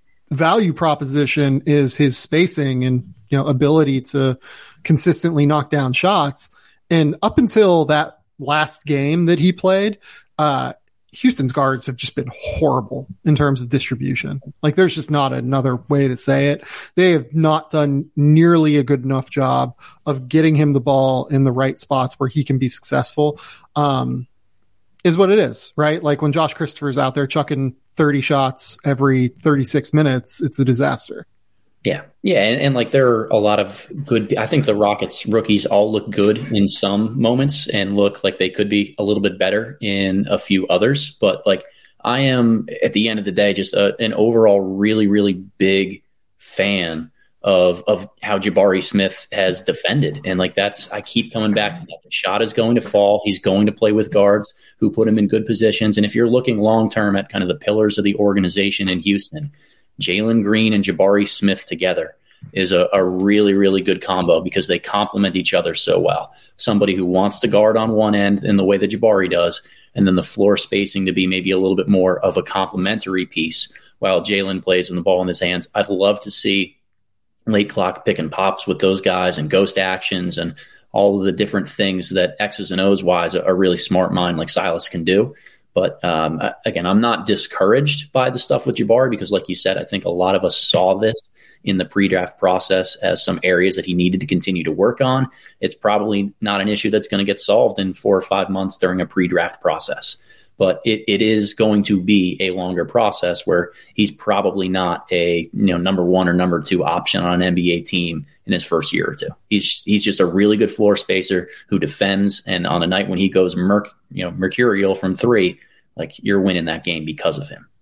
[SPEAKER 5] value proposition is his spacing and, you know, ability to consistently knock down shots. And up until that last game that he played, uh, Houston's guards have just been horrible in terms of distribution. Like, there's just not another way to say it. They have not done nearly a good enough job of getting him the ball in the right spots where he can be successful, um, is what it is, right? Like, when Josh Christopher's out there chucking thirty shots every thirty-six minutes, it's a disaster.
[SPEAKER 6] Yeah. Yeah. And, and like, there are a lot of good, I think the Rockets rookies all look good in some moments and look like they could be a little bit better in a few others. But like, I am at the end of the day, just a, an overall really, really big fan of, of how Jabari Smith has defended. And like, that's, I keep coming back to that. The shot is going to fall. He's going to play with guards who put him in good positions. And if you're looking long-term at kind of the pillars of the organization in Houston, Jalen Green and Jabari Smith together is a, a really, really good combo because they complement each other so well. Somebody who wants to guard on one end in the way that Jabari does, and then the floor spacing to be maybe a little bit more of a complementary piece while Jalen plays with the ball in his hands. I'd love to see late clock pick and pops with those guys and ghost actions and all of the different things that X's and O's wise a really smart mind like Silas can do. But um, again, I'm not discouraged by the stuff with Jabari because, like you said, I think a lot of us saw this in the pre-draft process as some areas that he needed to continue to work on. It's probably not an issue that's going to get solved in four or five months during a pre-draft process. But it, it is going to be a longer process where he's probably not a you know number one or number two option on an N B A team in his first year or two. He's he's just a really good floor spacer who defends, and on a night when he goes merc, you know mercurial from three, like you're winning that game because of him.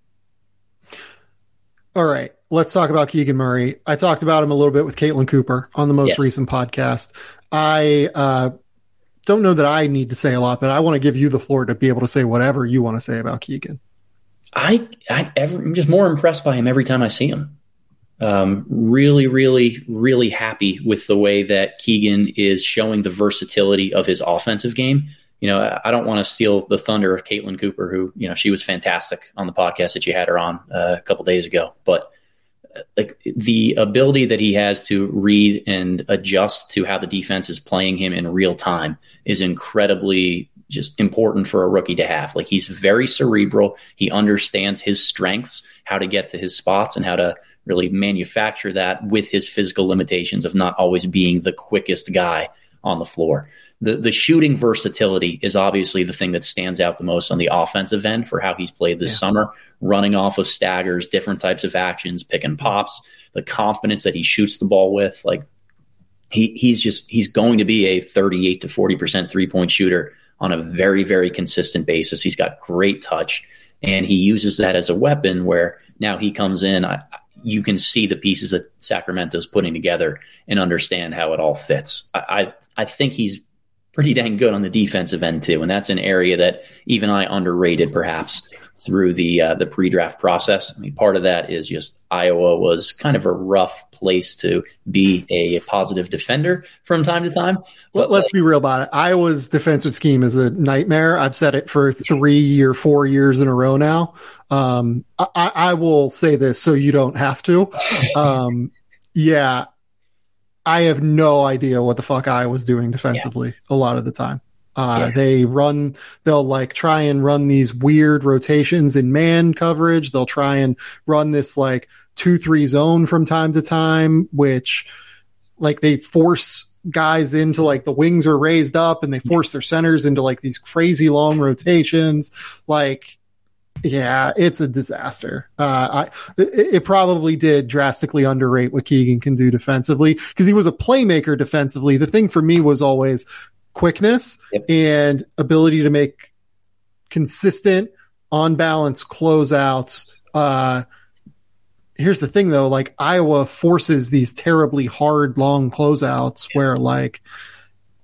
[SPEAKER 5] All right, let's talk about Keegan Murray. I talked about him a little bit with Caitlin Cooper on the most yes. recent podcast. I uh, don't know that I need to say a lot, but I want to give you the floor to be able to say whatever you want to say about Keegan.
[SPEAKER 6] I, I ever, I'm just more impressed by him every time I see him. Um, really, really, really happy with the way that Keegan is showing the versatility of his offensive game. You know, I don't want to steal the thunder of Caitlin Cooper, who, you know, she was fantastic on the podcast that you had her on uh, a couple days ago. But uh, like the ability that he has to read and adjust to how the defense is playing him in real time is incredibly just important for a rookie to have. Like, he's very cerebral. He understands his strengths, how to get to his spots, and how to really manufacture that with his physical limitations of not always being the quickest guy on the floor. The the shooting versatility is obviously the thing that stands out the most on the offensive end for how he's played this yeah. summer, running off of staggers, different types of actions, pick and pops, the confidence that he shoots the ball with. Like, he he's just he's going to be a thirty-eight to forty percent three-point shooter on a very, very consistent basis. He's got great touch, and he uses that as a weapon where now he comes in, I, you can see the pieces that Sacramento's putting together and understand how it all fits. I, I, I think he's pretty dang good on the defensive end too, and that's an area that even I underrated perhaps through the uh, the pre-draft process. I mean, part of that is just Iowa was kind of a rough place to be a positive defender from time to time.
[SPEAKER 5] But let's like, be real about it. Iowa's defensive scheme is a nightmare. I've said it for three or four years in a row now. Um, I, I will say this so you don't have to. Um, yeah, I have no idea what the fuck Iowa's doing defensively yeah. a lot of the time. Uh, yeah. They run, they'll like try and run these weird rotations in man coverage. They'll try and run this like two, three zone from time to time, which like they force guys into like the wings are raised up and they force their centers into like these crazy long rotations. Like, yeah, it's a disaster. Uh, I, it, it probably did drastically underrate what Keegan can do defensively because he was a playmaker defensively. The thing for me was always quickness yep. and ability to make consistent on balance closeouts. Uh, here's the thing though, like Iowa forces these terribly hard, long closeouts yeah. where like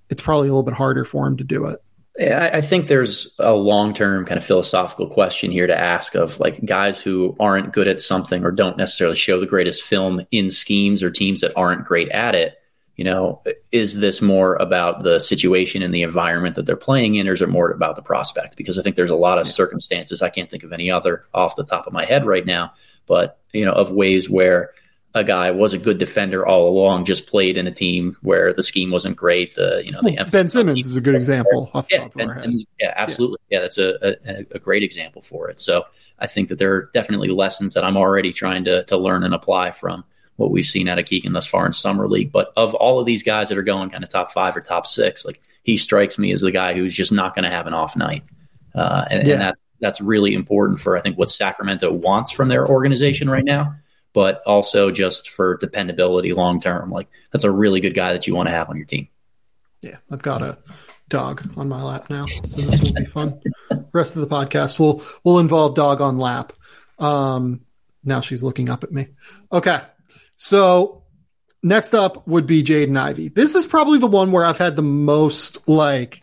[SPEAKER 5] it's probably a little bit harder for him to do it.
[SPEAKER 6] Yeah, I think there's a long-term kind of philosophical question here to ask of like guys who aren't good at something or don't necessarily show the greatest film in schemes or teams that aren't great at it. You know, is this more about the situation and the environment that they're playing in, or is it more about the prospect? Because I think there's a lot of circumstances. I can't think of any other off the top of my head right now, but, you know, of ways where a guy was a good defender all along, just played in a team where the scheme wasn't great. The you know the
[SPEAKER 5] well, Ben Simmons is a good example. Off the
[SPEAKER 6] yeah,
[SPEAKER 5] top of
[SPEAKER 6] Ben
[SPEAKER 5] our head.
[SPEAKER 6] Simmons, yeah, absolutely. Yeah, yeah that's a, a a great example for it. So I think that there are definitely lessons that I'm already trying to to learn and apply from what we've seen out of Keegan thus far in Summer League. But of all of these guys that are going kind of top five or top six, like he strikes me as the guy who's just not going to have an off night, uh, and,
[SPEAKER 5] yeah.
[SPEAKER 6] and that's that's really important for I think what Sacramento wants from their organization right now. But also just for dependability long term. Like that's a really good guy that you want to have on your team.
[SPEAKER 5] Yeah, I've got a dog on my lap now, so this will be fun. Rest of the podcast will will involve dog on lap. Um, now she's looking up at me. Okay, so next up would be Jaden Ivey. This is probably the one where I've had the most like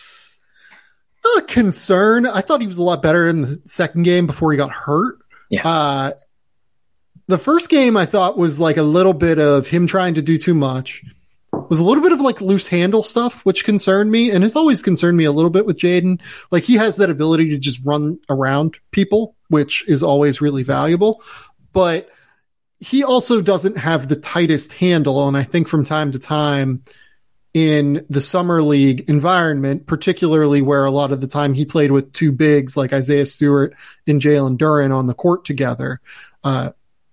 [SPEAKER 5] not concern. I thought he was a lot better in the second game before he got hurt.
[SPEAKER 6] Yeah.
[SPEAKER 5] Uh, The first game I thought was like a little bit of him trying to do too much. It was a little bit of like loose handle stuff, which concerned me. And it's always concerned me a little bit with Jaden. Like he has that ability to just run around people, which is always really valuable. But he also doesn't have the tightest handle. And I think from time to time in the summer league environment, particularly where a lot of the time he played with two bigs like Isaiah Stewart and Jalen Duren on the court together, uh,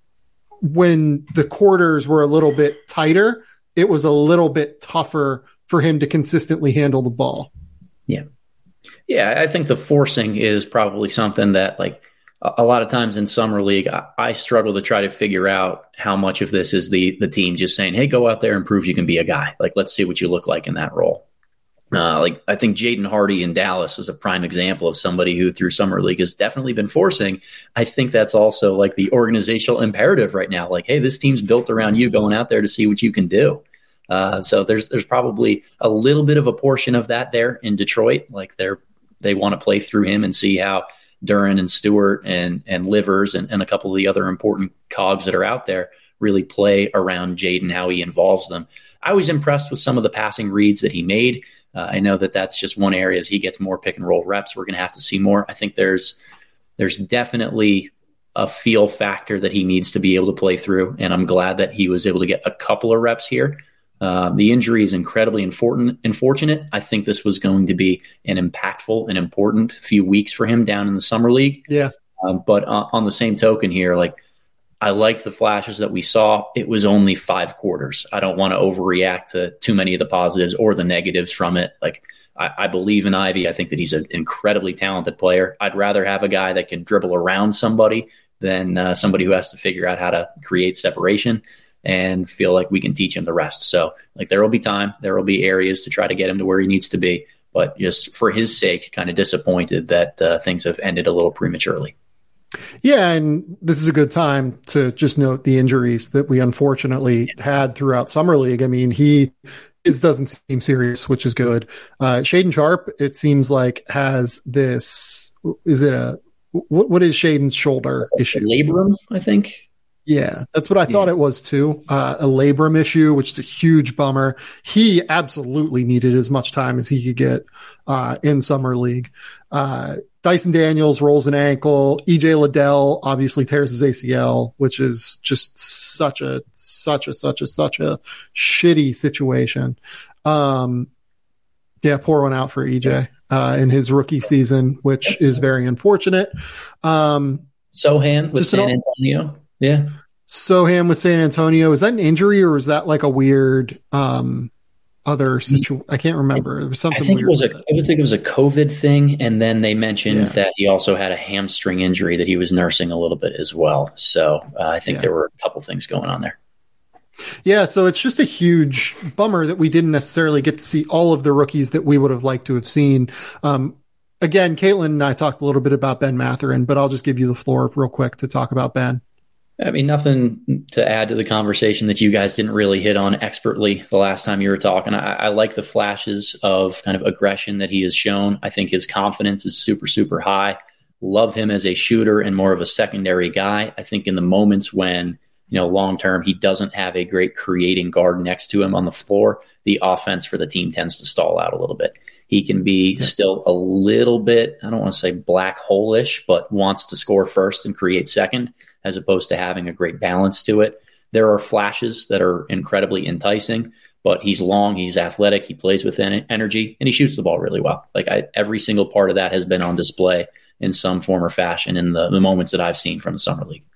[SPEAKER 5] when the quarters were a little bit tighter, it was a little bit tougher for him to consistently handle the ball.
[SPEAKER 6] Yeah. Yeah. I think the forcing is probably something that like a, a lot of times in summer league, I, I struggle to try to figure out how much of this is the, the team just saying, hey, go out there and prove you can be a guy. Like, let's see what you look like in that role. Uh, like I think Jaden Hardy in Dallas is a prime example of somebody who through summer league has definitely been forcing. I think that's also like the organizational imperative right now. Like, hey, this team's built around you going out there to see what you can do. Uh, so there's there's probably a little bit of a portion of that there in Detroit. Like they're they want to play through him and see how Duren and Stewart and and Livers and, and a couple of the other important cogs that are out there really play around Jaden, how he involves them. I was impressed with some of the passing reads that he made. Uh, I know that that's just one area as he gets more pick and roll reps. We're going to have to see more. I think there's there's definitely a feel factor that he needs to be able to play through, and I'm glad that he was able to get a couple of reps here. Uh, the injury is incredibly important, unfortunate. I think this was going to be an impactful and important few weeks for him down in the summer league.
[SPEAKER 5] Yeah.
[SPEAKER 6] Um, but uh, on the same token here, like I like the flashes that we saw. It was only five quarters. I don't want to overreact to too many of the positives or the negatives from it. Like I, I believe in Ivey. I think that he's an incredibly talented player. I'd rather have a guy that can dribble around somebody than uh, somebody who has to figure out how to create separation and feel like we can teach him the rest. So like there will be time, there will be areas to try to get him to where he needs to be, but just for his sake, kind of disappointed that uh, things have ended a little prematurely.
[SPEAKER 5] Yeah, and this is a good time to just note the injuries that we unfortunately had throughout Summer League. I mean, he is, doesn't seem serious, which is good. Uh, Shaedon Sharpe, it seems like, has this, is it a, what, what is Shaedon's shoulder issue?
[SPEAKER 6] Labrum, I think.
[SPEAKER 5] Yeah, that's what I thought
[SPEAKER 6] yeah.
[SPEAKER 5] it was too. Uh, a labrum issue, which is a huge bummer. He absolutely needed as much time as he could get uh, in Summer League. Uh, Dyson Daniels rolls an ankle. E J Liddell obviously tears his A C L, which is just such a, such a, such a, such a shitty situation. Um, yeah, pour one out for E J uh, in his rookie season, which is very unfortunate. Um,
[SPEAKER 6] Sohan with San Antonio. Yeah.
[SPEAKER 5] Sohan with San Antonio. Is that an injury or was that like a weird um, other situation? I can't remember. There was something
[SPEAKER 6] I think
[SPEAKER 5] weird.
[SPEAKER 6] It was a,
[SPEAKER 5] it.
[SPEAKER 6] I would think it was a COVID thing. And then they mentioned
[SPEAKER 5] yeah.
[SPEAKER 6] that he also had a hamstring injury that he was nursing a little bit as well. So uh, I think
[SPEAKER 5] yeah.
[SPEAKER 6] there were a couple things going on there.
[SPEAKER 5] Yeah. So it's just a huge bummer that we didn't necessarily get to see all of the rookies that we would have liked to have seen. Um, again, Caitlin and I talked a little bit about Ben Mathurin, but I'll just give you the floor real quick to talk about Ben.
[SPEAKER 6] I mean, nothing to add to the conversation that you guys didn't really hit on expertly the last time you were talking. I, I like the flashes of kind of aggression that he has shown. I think his confidence is super, super high. Love him as a shooter and more of a secondary guy. I think in the moments when, you know, long term, he doesn't have a great creating guard next to him on the floor, the offense for the team tends to stall out a little bit. He can be yeah. still a little bit, I don't want to say black hole-ish, but wants to score first and create second, as opposed to having a great balance to it. There are flashes that are incredibly enticing, but he's long, he's athletic, he plays with en- energy, and he shoots the ball really well. Like I, every single part of that has been on display in some form or fashion in the, the moments that I've seen from the Summer League.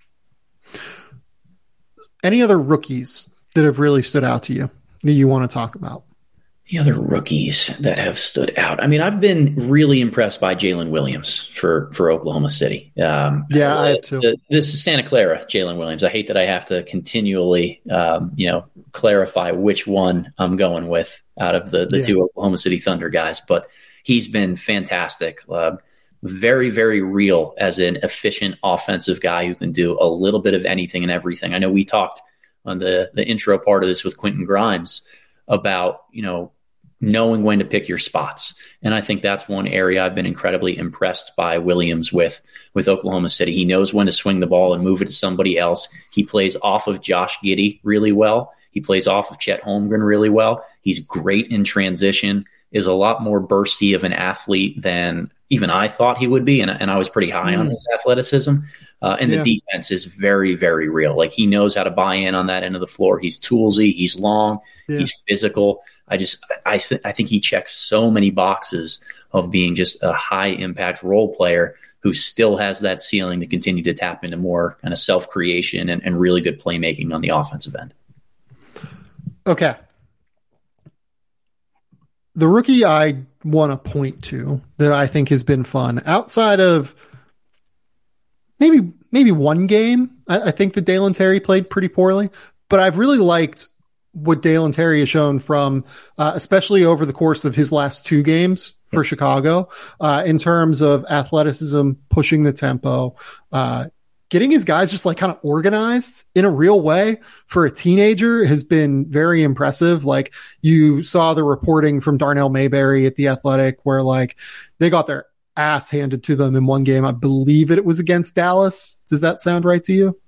[SPEAKER 5] Any other rookies that have really stood out to you that you want to talk about?
[SPEAKER 6] The other rookies that have stood out. I mean, I've been really impressed by Jalen Williams for, for Oklahoma City. Um,
[SPEAKER 5] yeah, I have too.
[SPEAKER 6] The, this is Santa Clara, Jalen Williams. I hate that I have to continually, um, you know, clarify which one I'm going with out of the, the yeah. two Oklahoma City Thunder guys, but he's been fantastic. Uh, very, very real as an efficient offensive guy who can do a little bit of anything and everything. I know we talked on the, the intro part of this with Quentin Grimes about, you know, knowing when to pick your spots. And I think that's one area I've been incredibly impressed by Williams with, with Oklahoma City. He knows when to swing the ball and move it to somebody else. He plays off of Josh Giddey really well. He plays off of Chet Holmgren really well. He's great in transition, is a lot more bursty of an athlete than even I thought he would be. And, and I was pretty high mm. on his athleticism. Uh, and yeah. the defense is very, very real. Like he knows how to buy in on that end of the floor. He's toolsy. He's long. Yeah. He's physical. I just, I, I think he checks so many boxes of being just a high impact role player who still has that ceiling to continue to tap into more kind of self creation and, and really good playmaking on the offensive end.
[SPEAKER 5] Okay. The rookie I want to point to that I think has been fun outside of maybe, maybe one game. I, I think that Dalen Terry played pretty poorly, but I've really liked what Dalen Terry has shown from, uh, especially over the course of his last two games for Chicago, uh, in terms of athleticism, pushing the tempo, uh, getting his guys just like kind of organized in a real way for a teenager has been very impressive. Like you saw the reporting from Darnell Mayberry at The Athletic where like they got their ass handed to them in one game. I believe it was against Dallas. Does that sound right to you?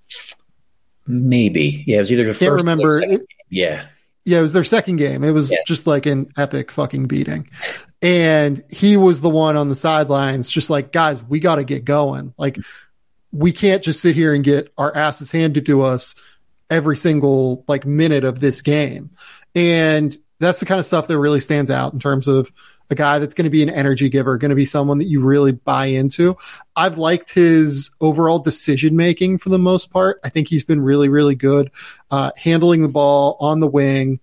[SPEAKER 6] Maybe. Yeah, it was either the first
[SPEAKER 5] Can't remember.
[SPEAKER 6] or second game. Yeah.
[SPEAKER 5] Yeah, it was their second game. It was
[SPEAKER 6] yeah.
[SPEAKER 5] just like an epic fucking beating. And he was the one on the sidelines, just like, guys, we got to get going. Like, we can't just sit here and get our asses handed to us every single like minute of this game. And that's the kind of stuff that really stands out in terms of a guy that's going to be an energy giver, going to be someone that you really buy into. I've liked his overall decision making for the most part. I think he's been really, really good, uh, handling the ball on the wing,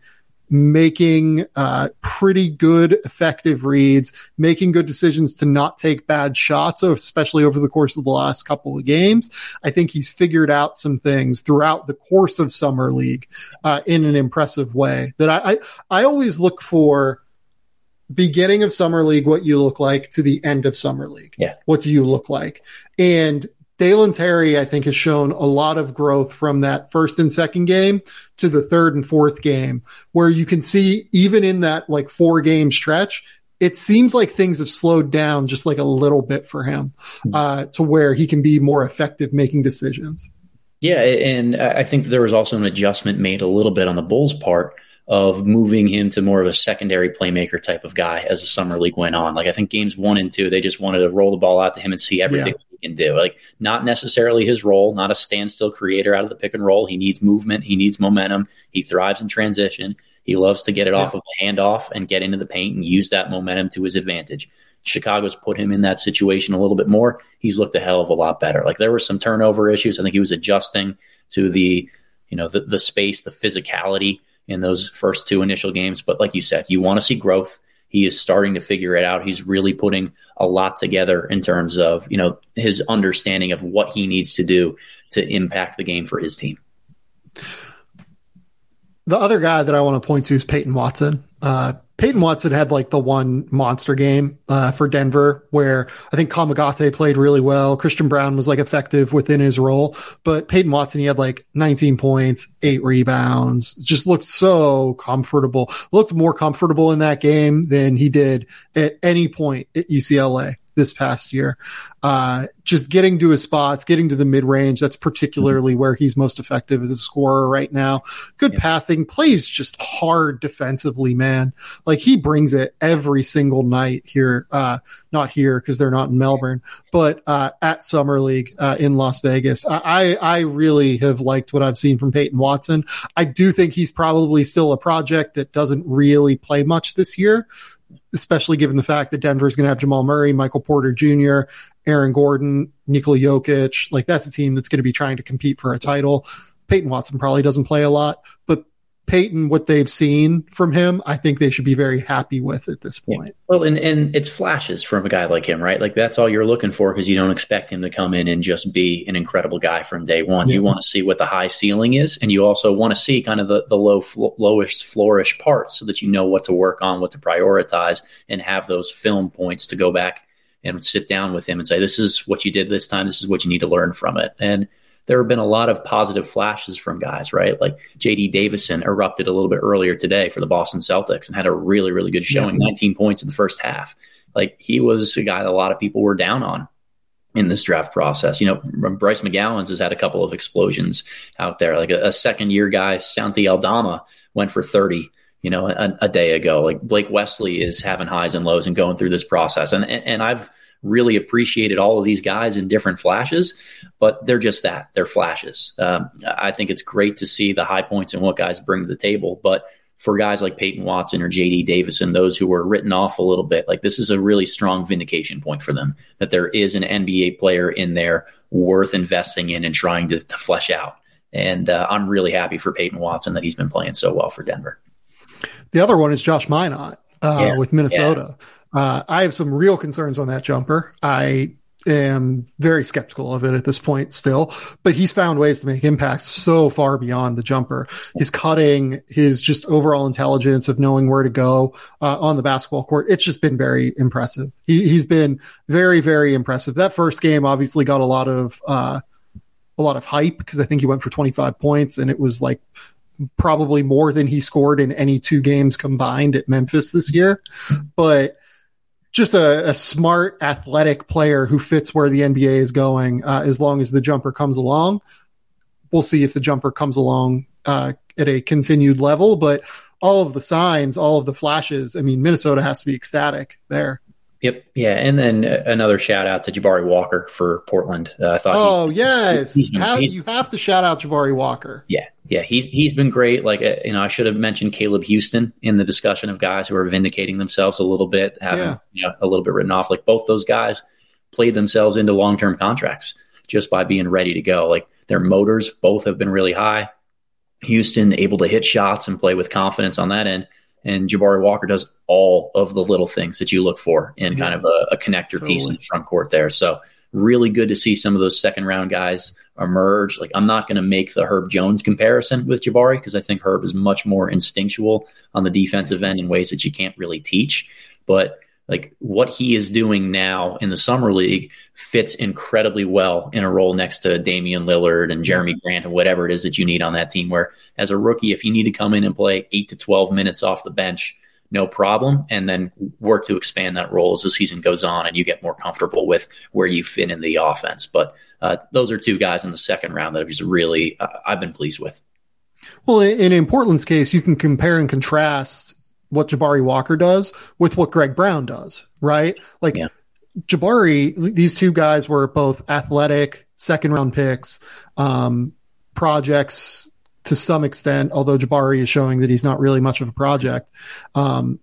[SPEAKER 5] making uh, pretty good, effective reads, making good decisions to not take bad shots, especially over the course of the last couple of games. I think he's figured out some things throughout the course of Summer League uh, in an impressive way that I, I, I always look for. Beginning of Summer League, what you look like, to the end of Summer League.
[SPEAKER 6] Yeah.
[SPEAKER 5] What do you look like? And Dalen Terry, I think, has shown a lot of growth from that first and second game to the third and fourth game, where you can see even in that like four game stretch, it seems like things have slowed down just like a little bit for him, uh, to where he can be more effective making decisions.
[SPEAKER 6] Yeah. And I think there was also an adjustment made a little bit on the Bulls' part of moving him to more of a secondary playmaker type of guy as the Summer League went on. Like I think games one and two, they just wanted to roll the ball out to him and see everything yeah. he can do. Like not necessarily his role, not a standstill creator out of the pick and roll. He needs movement. He needs momentum. He thrives in transition. He loves to get it yeah. off of the handoff and get into the paint and use that momentum to his advantage. Chicago's put him in that situation a little bit more. He's looked a hell of a lot better. Like there were some turnover issues. I think he was adjusting to the, you know, the, the space, the physicality in those first two initial games. But like you said, you want to see growth. He is starting to figure it out. He's really putting a lot together in terms of, you know, his understanding of what he needs to do to impact the game for his team.
[SPEAKER 5] The other guy that I want to point to is Peyton Watson. Uh, Peyton Watson had like the one monster game uh, for Denver where I think Kamagate played really well. Christian Brown was like effective within his role, but Peyton Watson, he had like nineteen points, eight rebounds, just looked so comfortable, looked more comfortable in that game than he did at any point at U C L A this past year. Uh, just getting to his spots, getting to the mid range. That's particularly where he's most effective as a scorer right now. Good yeah. passing, plays just hard defensively, man. Like he brings it every single night here. Uh, not here because they're not in Melbourne, but, uh, at Summer League, uh, in Las Vegas. I, I really have liked what I've seen from Peyton Watson. I do think he's probably still a project that doesn't really play much this year, especially given the fact that Denver is going to have Jamal Murray, Michael Porter Junior, Aaron Gordon, Nikola Jokic. Like that's a team that's going to be trying to compete for a title. Peyton Watson probably doesn't play a lot, but Peyton, what they've seen from him, I think they should be very happy with at this point.
[SPEAKER 6] Yeah. Well, and, and it's flashes from a guy like him, right? Like that's all you're looking for because you don't expect him to come in and just be an incredible guy from day one. Yeah. You want to see what the high ceiling is, and you also want to see kind of the, the low, fl- lowest flourish parts so that you know what to work on, what to prioritize, and have those film points to go back and sit down with him and say, this is what you did this time. This is what you need to learn from it. And there have been a lot of positive flashes from guys, right? Like J D Davison erupted a little bit earlier today for the Boston Celtics and had a really, really good showing, yeah. nineteen points in the first half. Like he was a guy that a lot of people were down on in this draft process. You know, Bryce McGowan's has had a couple of explosions out there. Like a, a second year guy, Santi Aldama, went for thirty, you know, a, a day ago. Like Blake Wesley is having highs and lows and going through this process. And, and, and I've really appreciated all of these guys in different flashes, but they're just that. They're flashes. Um, I think it's great to see the high points and what guys bring to the table. But for guys like Peyton Watson or J D Davison, those who were written off a little bit, like this is a really strong vindication point for them, that there is an N B A player in there worth investing in and trying to, to flesh out. And uh, I'm really happy for Peyton Watson that he's been playing so well for Denver.
[SPEAKER 5] The other one is Josh Minott uh,
[SPEAKER 6] yeah.
[SPEAKER 5] with Minnesota. Yeah. Uh, I have some real concerns on that jumper. I am very skeptical of it at this point still, but he's found ways to make impacts so far beyond the jumper. His cutting, his just overall intelligence of knowing where to go uh, on the basketball court. It's just been very impressive. He, he's been very, very impressive. That first game obviously got a lot of, uh, a lot of hype because I think he went for twenty-five points and it was like probably more than he scored in any two games combined at Memphis this year. But just a, a smart, athletic player who fits where the N B A is going, uh, as long as the jumper comes along. We'll see if the jumper comes along uh, at a continued level, but all of the signs, all of the flashes, I mean, Minnesota has to be ecstatic there.
[SPEAKER 6] Yep. Yeah. And then uh, another shout out to Jabari Walker for Portland. Uh, I thought.
[SPEAKER 5] Oh, yes. He's been, How, you have to shout out Jabari Walker.
[SPEAKER 6] Yeah. Yeah. He's, he's been great. Like, uh, you know, I should have mentioned Caleb Houston in the discussion of guys who are vindicating themselves a little bit, having yeah. you know, a little bit written off. Like both those guys played themselves into long-term contracts just by being ready to go. Like their motors both have been really high. Houston able to hit shots and play with confidence on that end. And Jabari Walker does all of the little things that you look for in yeah. kind of a, a connector totally. piece in the front court there. So really good to see some of those second round guys emerge. Like I'm not going to make the Herb Jones comparison with Jabari because I think Herb is much more instinctual on the defensive end in ways that you can't really teach. But like what he is doing now in the summer league fits incredibly well in a role next to Damian Lillard and Jeremy Grant and whatever it is that you need on that team, where as a rookie, if you need to come in and play eight to twelve minutes off the bench, no problem. And then work to expand that role as the season goes on and you get more comfortable with where you fit in the offense. But uh, those are two guys in the second round that I've just really, uh, I've been pleased with.
[SPEAKER 5] Well, in, in Portland's case, you can compare and contrast what Jabari Walker does with what Greg Brown does, right? Like yeah. Jabari, these two guys were both athletic second round picks, um, projects to some extent, although Jabari is showing that he's not really much of a project. Um,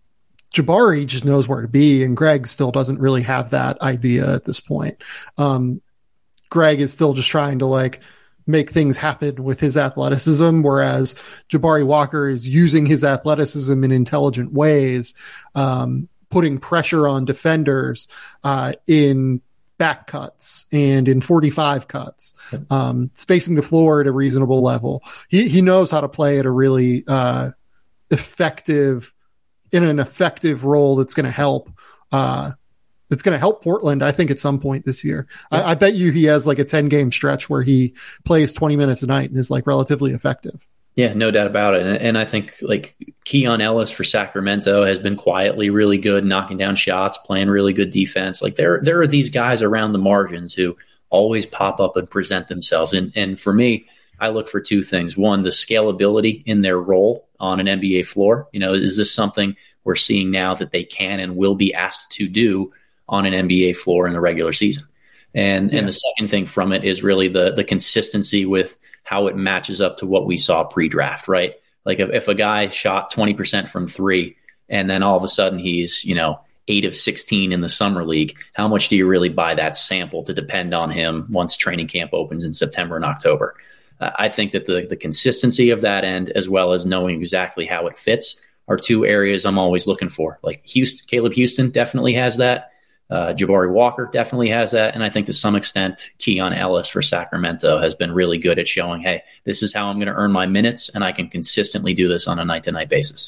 [SPEAKER 5] Jabari just knows where to be, and Greg still doesn't really have that idea at this point. Um, Greg is still just trying to like make things happen with his athleticism, whereas Jabari Walker is using his athleticism in intelligent ways, um, putting pressure on defenders uh, in back cuts and in forty-five cuts, um, spacing the floor at a reasonable level. He he knows how to play at a really uh, effective in an effective role that's going to help. Uh, that's going to help Portland, I think, at some point this year. Yeah. I, I bet you he has like a ten game stretch where he plays twenty minutes a night and is like relatively effective.
[SPEAKER 6] Yeah, no doubt about it. And, and I think like Keon Ellis for Sacramento has been quietly really good, knocking down shots, playing really good defense. Like there, there are these guys around the margins who always pop up and present themselves. And, and for me, I look for two things. One, the scalability in their role on an N B A floor. You know, is this something we're seeing now that they can and will be asked to do on an N B A floor in the regular season? And yeah. and the second thing from it is really the the consistency with how it matches up to what we saw pre-draft, right? Like if, if a guy shot twenty percent from three and then all of a sudden he's, you know, eight of sixteen in the summer league, how much do you really buy that sample to depend on him once training camp opens in September and October? Uh, I think that the the consistency of that end, as well as knowing exactly how it fits, are two areas I'm always looking for. Like Houston, Caleb Houston definitely has that. Uh, Jabari Walker definitely has that. And I think to some extent, Keon Ellis for Sacramento has been really good at showing, hey, this is how I'm going to earn my minutes, and I can consistently do this on a night-to-night basis.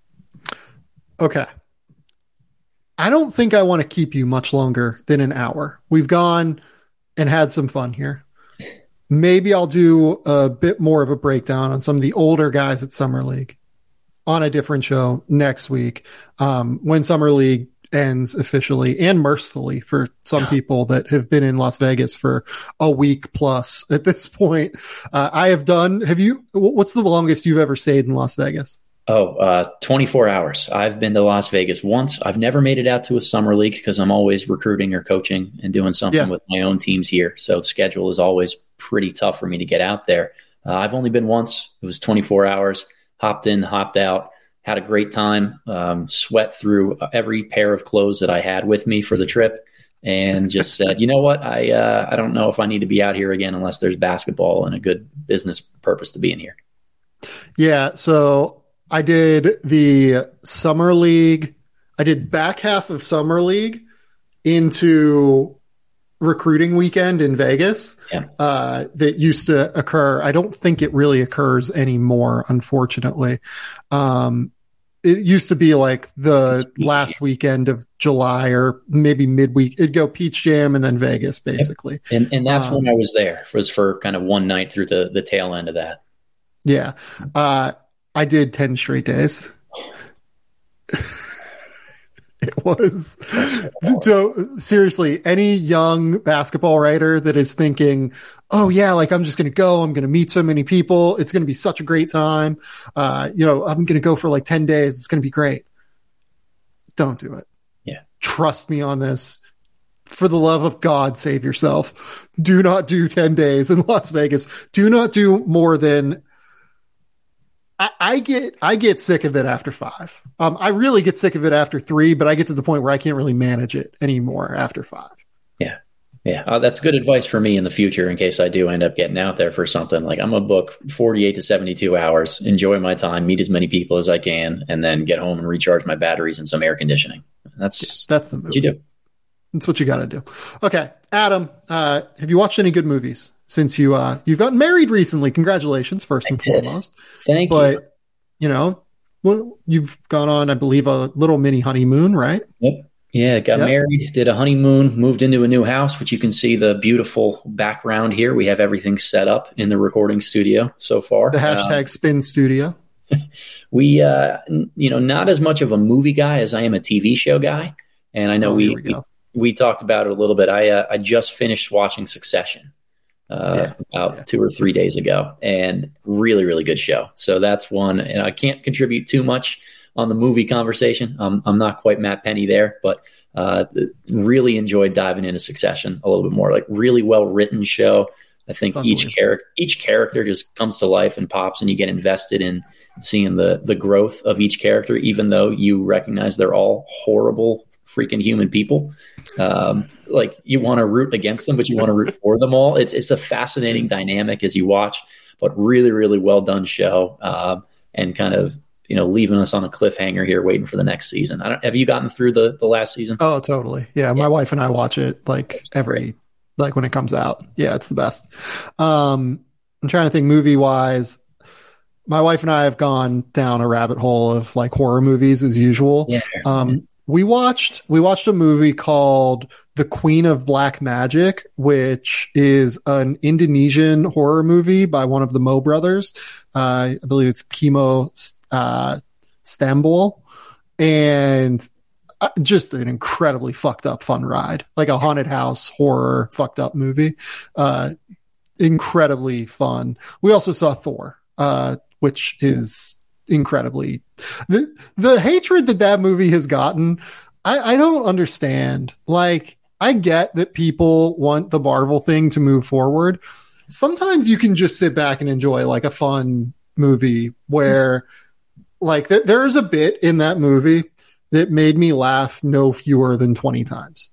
[SPEAKER 5] Okay. I don't think I want to keep you much longer than an hour. We've gone and had some fun here. Maybe I'll do a bit more of a breakdown on some of the older guys at Summer League on a different show next week, um, when Summer League ends officially and mercifully for some yeah. people that have been in Las Vegas for a week plus at this point. Uh, I have done, have you, what's the longest you've ever stayed in Las Vegas?
[SPEAKER 6] Oh, uh, twenty-four hours. I've been to Las Vegas once. I've never made it out to a summer league because I'm always recruiting or coaching and doing something yeah. with my own teams here. So the schedule is always pretty tough for me to get out there. Uh, I've only been once. It was twenty-four hours, hopped in, hopped out, had a great time, um, sweat through every pair of clothes that I had with me for the trip, and just said, you know what? I, uh, I don't know if I need to be out here again unless there's basketball and a good business purpose to be in here.
[SPEAKER 5] Yeah. So I did the Summer League. I did back half of Summer League into recruiting weekend in Vegas.
[SPEAKER 6] Yeah.
[SPEAKER 5] Uh, that used to occur. I don't think it really occurs anymore, unfortunately. Um, it used to be like the last weekend of July or maybe midweek. It'd go Peach Jam and then Vegas, basically.
[SPEAKER 6] And and that's um, when I was there, was for kind of one night through the, the tail end of that.
[SPEAKER 5] Yeah. Uh, I did ten straight days. It was so, seriously, any young basketball writer that is thinking, oh yeah, like I'm just going to go, I'm going to meet so many people. It's going to be such a great time. Uh, you know, I'm going to go for like ten days. It's going to be great. Don't do it.
[SPEAKER 6] Yeah.
[SPEAKER 5] Trust me on this. For the love of God, save yourself. Do not do ten days in Las Vegas. Do not do more than I, I get I get sick of it after five. Um, I really get sick of it after three, but I get to the point where I can't really manage it anymore after five.
[SPEAKER 6] Yeah. Yeah. Uh, that's good advice for me in the future in case I do end up getting out there for something. Like I'm going to book forty-eight to seventy-two hours, enjoy my time, meet as many people as I can, and then get home and recharge my batteries and some air conditioning. That's,
[SPEAKER 5] yeah, that's, the
[SPEAKER 6] that's what you do.
[SPEAKER 5] That's what you got to do. Okay. Adam, uh, have you watched any good movies since you, uh, you've gotten married recently? Congratulations, first and foremost.
[SPEAKER 6] Thank
[SPEAKER 5] but,
[SPEAKER 6] you.
[SPEAKER 5] But, you know, well, you've gone on, I believe, a little mini honeymoon, right?
[SPEAKER 6] Yep. Yeah. Got yep. married, did a honeymoon, moved into a new house, which you can see the beautiful background here. We have everything set up in the recording studio so far.
[SPEAKER 5] The hashtag um, spin studio.
[SPEAKER 6] we, uh, you know, not as much of a movie guy as I am a T V show guy. And I know oh, we, we, we talked about it a little bit. I, uh, I just finished watching Succession. Uh, yeah, about yeah. two or three days ago, and really, really good show. So that's one, and I can't contribute too much on the movie conversation. Um, I'm not quite Matt Penny there, but uh, really enjoyed diving into Succession a little bit more. Like really well written show. I think each character, each character just comes to life and pops, and you get invested in seeing the the growth of each character, even though you recognize they're all horrible freaking human people. Um, like you want to root against them, but you want to root for them all. It's it's a fascinating dynamic as you watch, but really, really well done show, um, and kind of, you know, leaving us on a cliffhanger here, waiting for the next season. I don't, have you gotten through the the last season?
[SPEAKER 5] Oh, totally. Yeah, yeah. My wife and I watch it like every like when it comes out. Yeah, it's the best. Um, I'm trying to think movie wise. my wife and I have gone down a rabbit hole of like horror movies as usual.
[SPEAKER 6] Yeah.
[SPEAKER 5] Um, we watched we watched a movie called The Queen of Black Magic, which is an Indonesian horror movie by one of the Mo brothers. Uh, I believe it's Kimo uh, Stambul, and just an incredibly fucked up fun ride, like a haunted house horror fucked up movie. Uh, incredibly fun. We also saw Thor, uh, which is incredibly the the hatred that that movie has gotten. I, I don't understand. Like, I get that people want the Marvel thing to move forward. Sometimes you can just sit back and enjoy like a fun movie where like th- there is a bit in that movie that made me laugh no fewer than twenty times.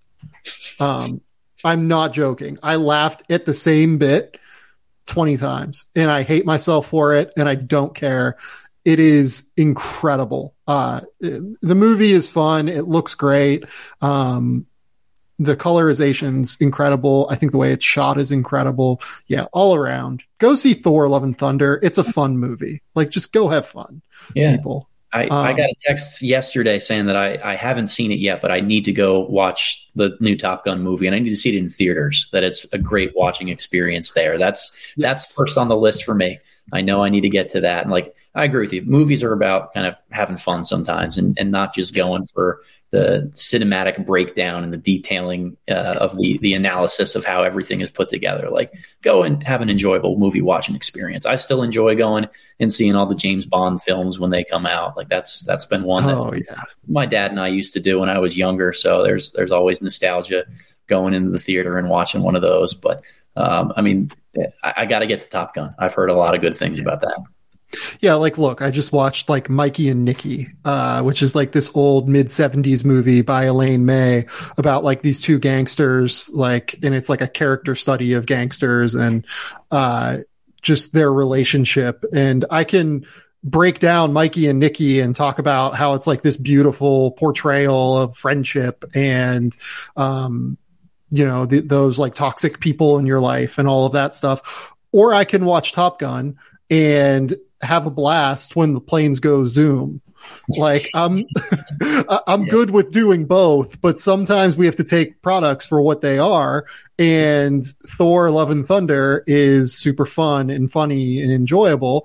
[SPEAKER 5] Um, I'm not joking. I laughed at the same bit twenty times, and I hate myself for it, and I don't care. It is incredible. Uh, the movie is fun. It looks great. Um, the colorization's incredible. I think the way it's shot is incredible. Yeah, all around. Go see Thor: Love and Thunder. It's a fun movie. Like, just go have fun,
[SPEAKER 6] yeah.
[SPEAKER 5] people.
[SPEAKER 6] I,
[SPEAKER 5] um,
[SPEAKER 6] I got a text yesterday saying that I, I haven't seen it yet, but I need to go watch the new Top Gun movie, and I need to see it in theaters. That it's a great watching experience there. That's
[SPEAKER 5] yes.
[SPEAKER 6] that's first on the list for me. I know I need to get to that. And like, I agree with you. Movies are about kind of having fun sometimes, and, and not just going for the cinematic breakdown and the detailing uh, of the the analysis of how everything is put together. Like, go and have an enjoyable movie watching experience. I still enjoy going and seeing all the James Bond films when they come out. Like, that's that's been one that
[SPEAKER 5] oh, yeah.
[SPEAKER 6] my dad and I used to do when I was younger. So there's there's always nostalgia going into the theater and watching one of those. But um, I mean, I, I got to get to Top Gun. I've heard a lot of good things about that.
[SPEAKER 5] Yeah, like, look, I just watched like Mikey and Nikki, uh, which is like this old mid seventies movie by Elaine May about like these two gangsters, like, and it's like a character study of gangsters and uh, just their relationship. And I can break down Mikey and Nikki and talk about how it's like this beautiful portrayal of friendship and, um, you know, the, those like toxic people in your life and all of that stuff. Or I can watch Top Gun and have a blast when the planes go zoom. Like, I'm, I'm good with doing both, but sometimes we have to take products for what they are. And Thor: Love and Thunder is super fun and funny and enjoyable.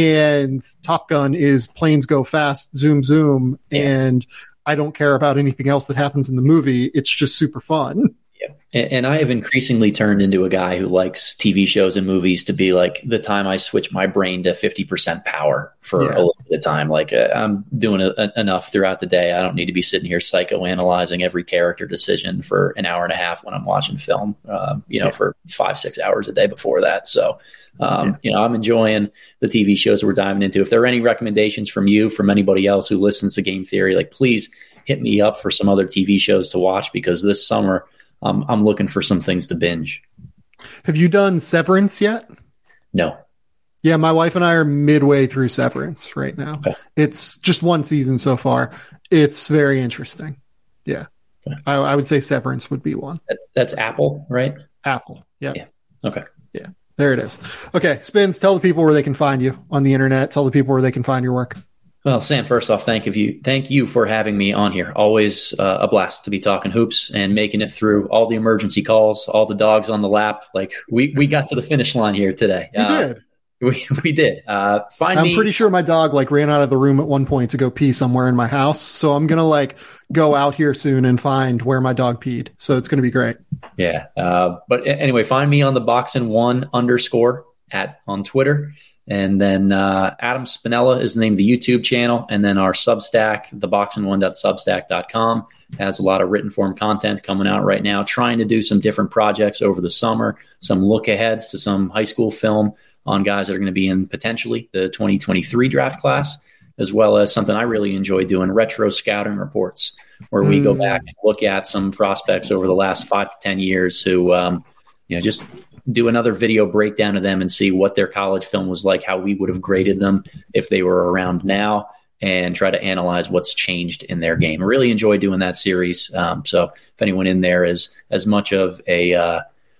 [SPEAKER 5] And Top Gun is planes go fast, zoom, zoom. Yeah. And I don't care about anything else that happens in the movie. It's just super fun.
[SPEAKER 6] And I have increasingly turned into a guy who likes T V shows and movies to be like the time I switch my brain to fifty percent power for yeah. a little bit of time. Like uh, I'm doing a, a, enough throughout the day. I don't need to be sitting here psychoanalyzing every character decision for an hour and a half when I'm watching film, uh, you know, yeah. for five, six hours a day before that. So, um, yeah. you know, I'm enjoying the T V shows we're diving into. If there are any recommendations from you, from anybody else who listens to Game Theory, like, please hit me up for some other T V shows to watch, because this summer, Um, I'm looking for some things to binge.
[SPEAKER 5] Have you done Severance yet?
[SPEAKER 6] No.
[SPEAKER 5] Yeah, my wife and I are midway through Severance right now.
[SPEAKER 6] Okay.
[SPEAKER 5] It's just one season so far. It's very interesting. Yeah. Okay. I, I would say Severance would be one.
[SPEAKER 6] That, that's Apple, right?
[SPEAKER 5] Apple. Yep.
[SPEAKER 6] Yeah. Okay.
[SPEAKER 5] Yeah. There it is. Okay. Spins, tell the people where they can find you on the internet. Tell the people where they can find your work.
[SPEAKER 6] Well, Sam, first off, thank you. Thank you for having me on here. Always uh, a blast to be talking hoops and making it through all the emergency calls, all the dogs on the lap. Like, we, we got to the finish line here today.
[SPEAKER 5] You uh, did.
[SPEAKER 6] We we did. Uh, find
[SPEAKER 5] I'm
[SPEAKER 6] me.
[SPEAKER 5] pretty sure my dog like ran out of the room at one point to go pee somewhere in my house. So I'm gonna like go out here soon and find where my dog peed. So it's gonna be great.
[SPEAKER 6] Yeah. Uh, but anyway, find me on the Boxing One underscore at on Twitter. And then uh, Adam Spinella is the name of the YouTube channel. And then our Substack, the boxing one dot substack dot com, has a lot of written form content coming out right now, trying to do some different projects over the summer, some look aheads to some high school film on guys that are going to be in potentially the twenty twenty-three draft class, as well as something I really enjoy doing, retro scouting reports, where we mm. go back and look at some prospects over the last five to ten years who, um, you know, just do another video breakdown of them and see what their college film was like, how we would have graded them if they were around now, and try to analyze what's changed in their game. I really enjoy doing that series. Um, so if anyone in there is as much of a uh,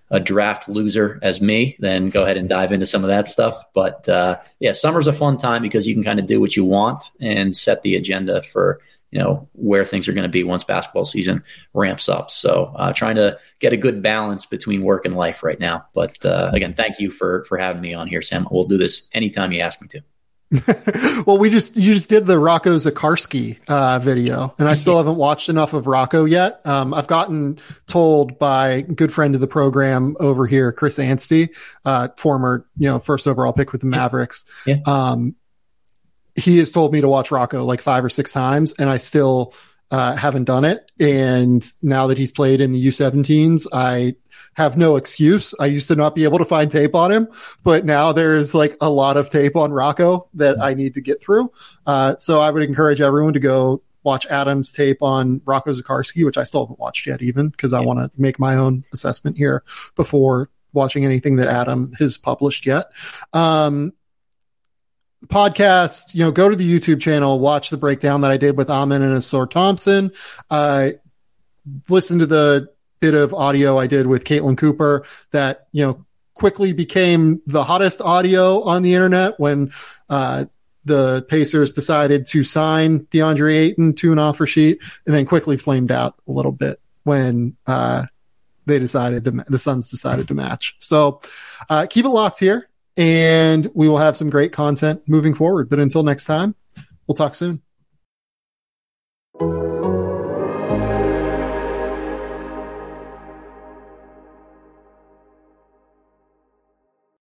[SPEAKER 6] a draft loser as me, then go ahead and dive into some of that stuff. But uh, yeah, summer's a fun time because you can kind of do what you want and set the agenda for, you know, where things are going to be once basketball season ramps up. So uh, trying to get a good balance between work and life right now. But uh, again, thank you for, for having me on here, Sam. We'll do this anytime you ask me to.
[SPEAKER 5] Well, we just you just did the Rocco Zikarsky uh, video, and I still haven't watched enough of Rocco yet. Um, I've gotten told by a good friend of the program over here, Chris Anstey, uh, former you know first overall pick with the Mavericks.
[SPEAKER 6] Yeah.
[SPEAKER 5] Um, he has told me to watch Rocco like five or six times, and I still uh, haven't done it. And now that he's played in the U seventeens, I have no excuse. I used to not be able to find tape on him, but now there's like a lot of tape on Rocco that I need to get through. Uh, so I would encourage everyone to go watch Adam's tape on Rocco Zikarsky, which I still haven't watched yet even because I want to make my own assessment here before watching anything that Adam has published yet. Um, podcast, you know, go to the YouTube channel, watch the breakdown that I did with Amin and Asor Thompson. Uh, listen to the bit of audio I did with Caitlin Cooper that, you know, quickly became the hottest audio on the internet when uh, the Pacers decided to sign DeAndre Ayton to an offer sheet, and then quickly flamed out a little bit when uh, they decided to, the Suns decided to match. So uh, keep it locked here, and we will have some great content moving forward. But until next time, we'll talk soon.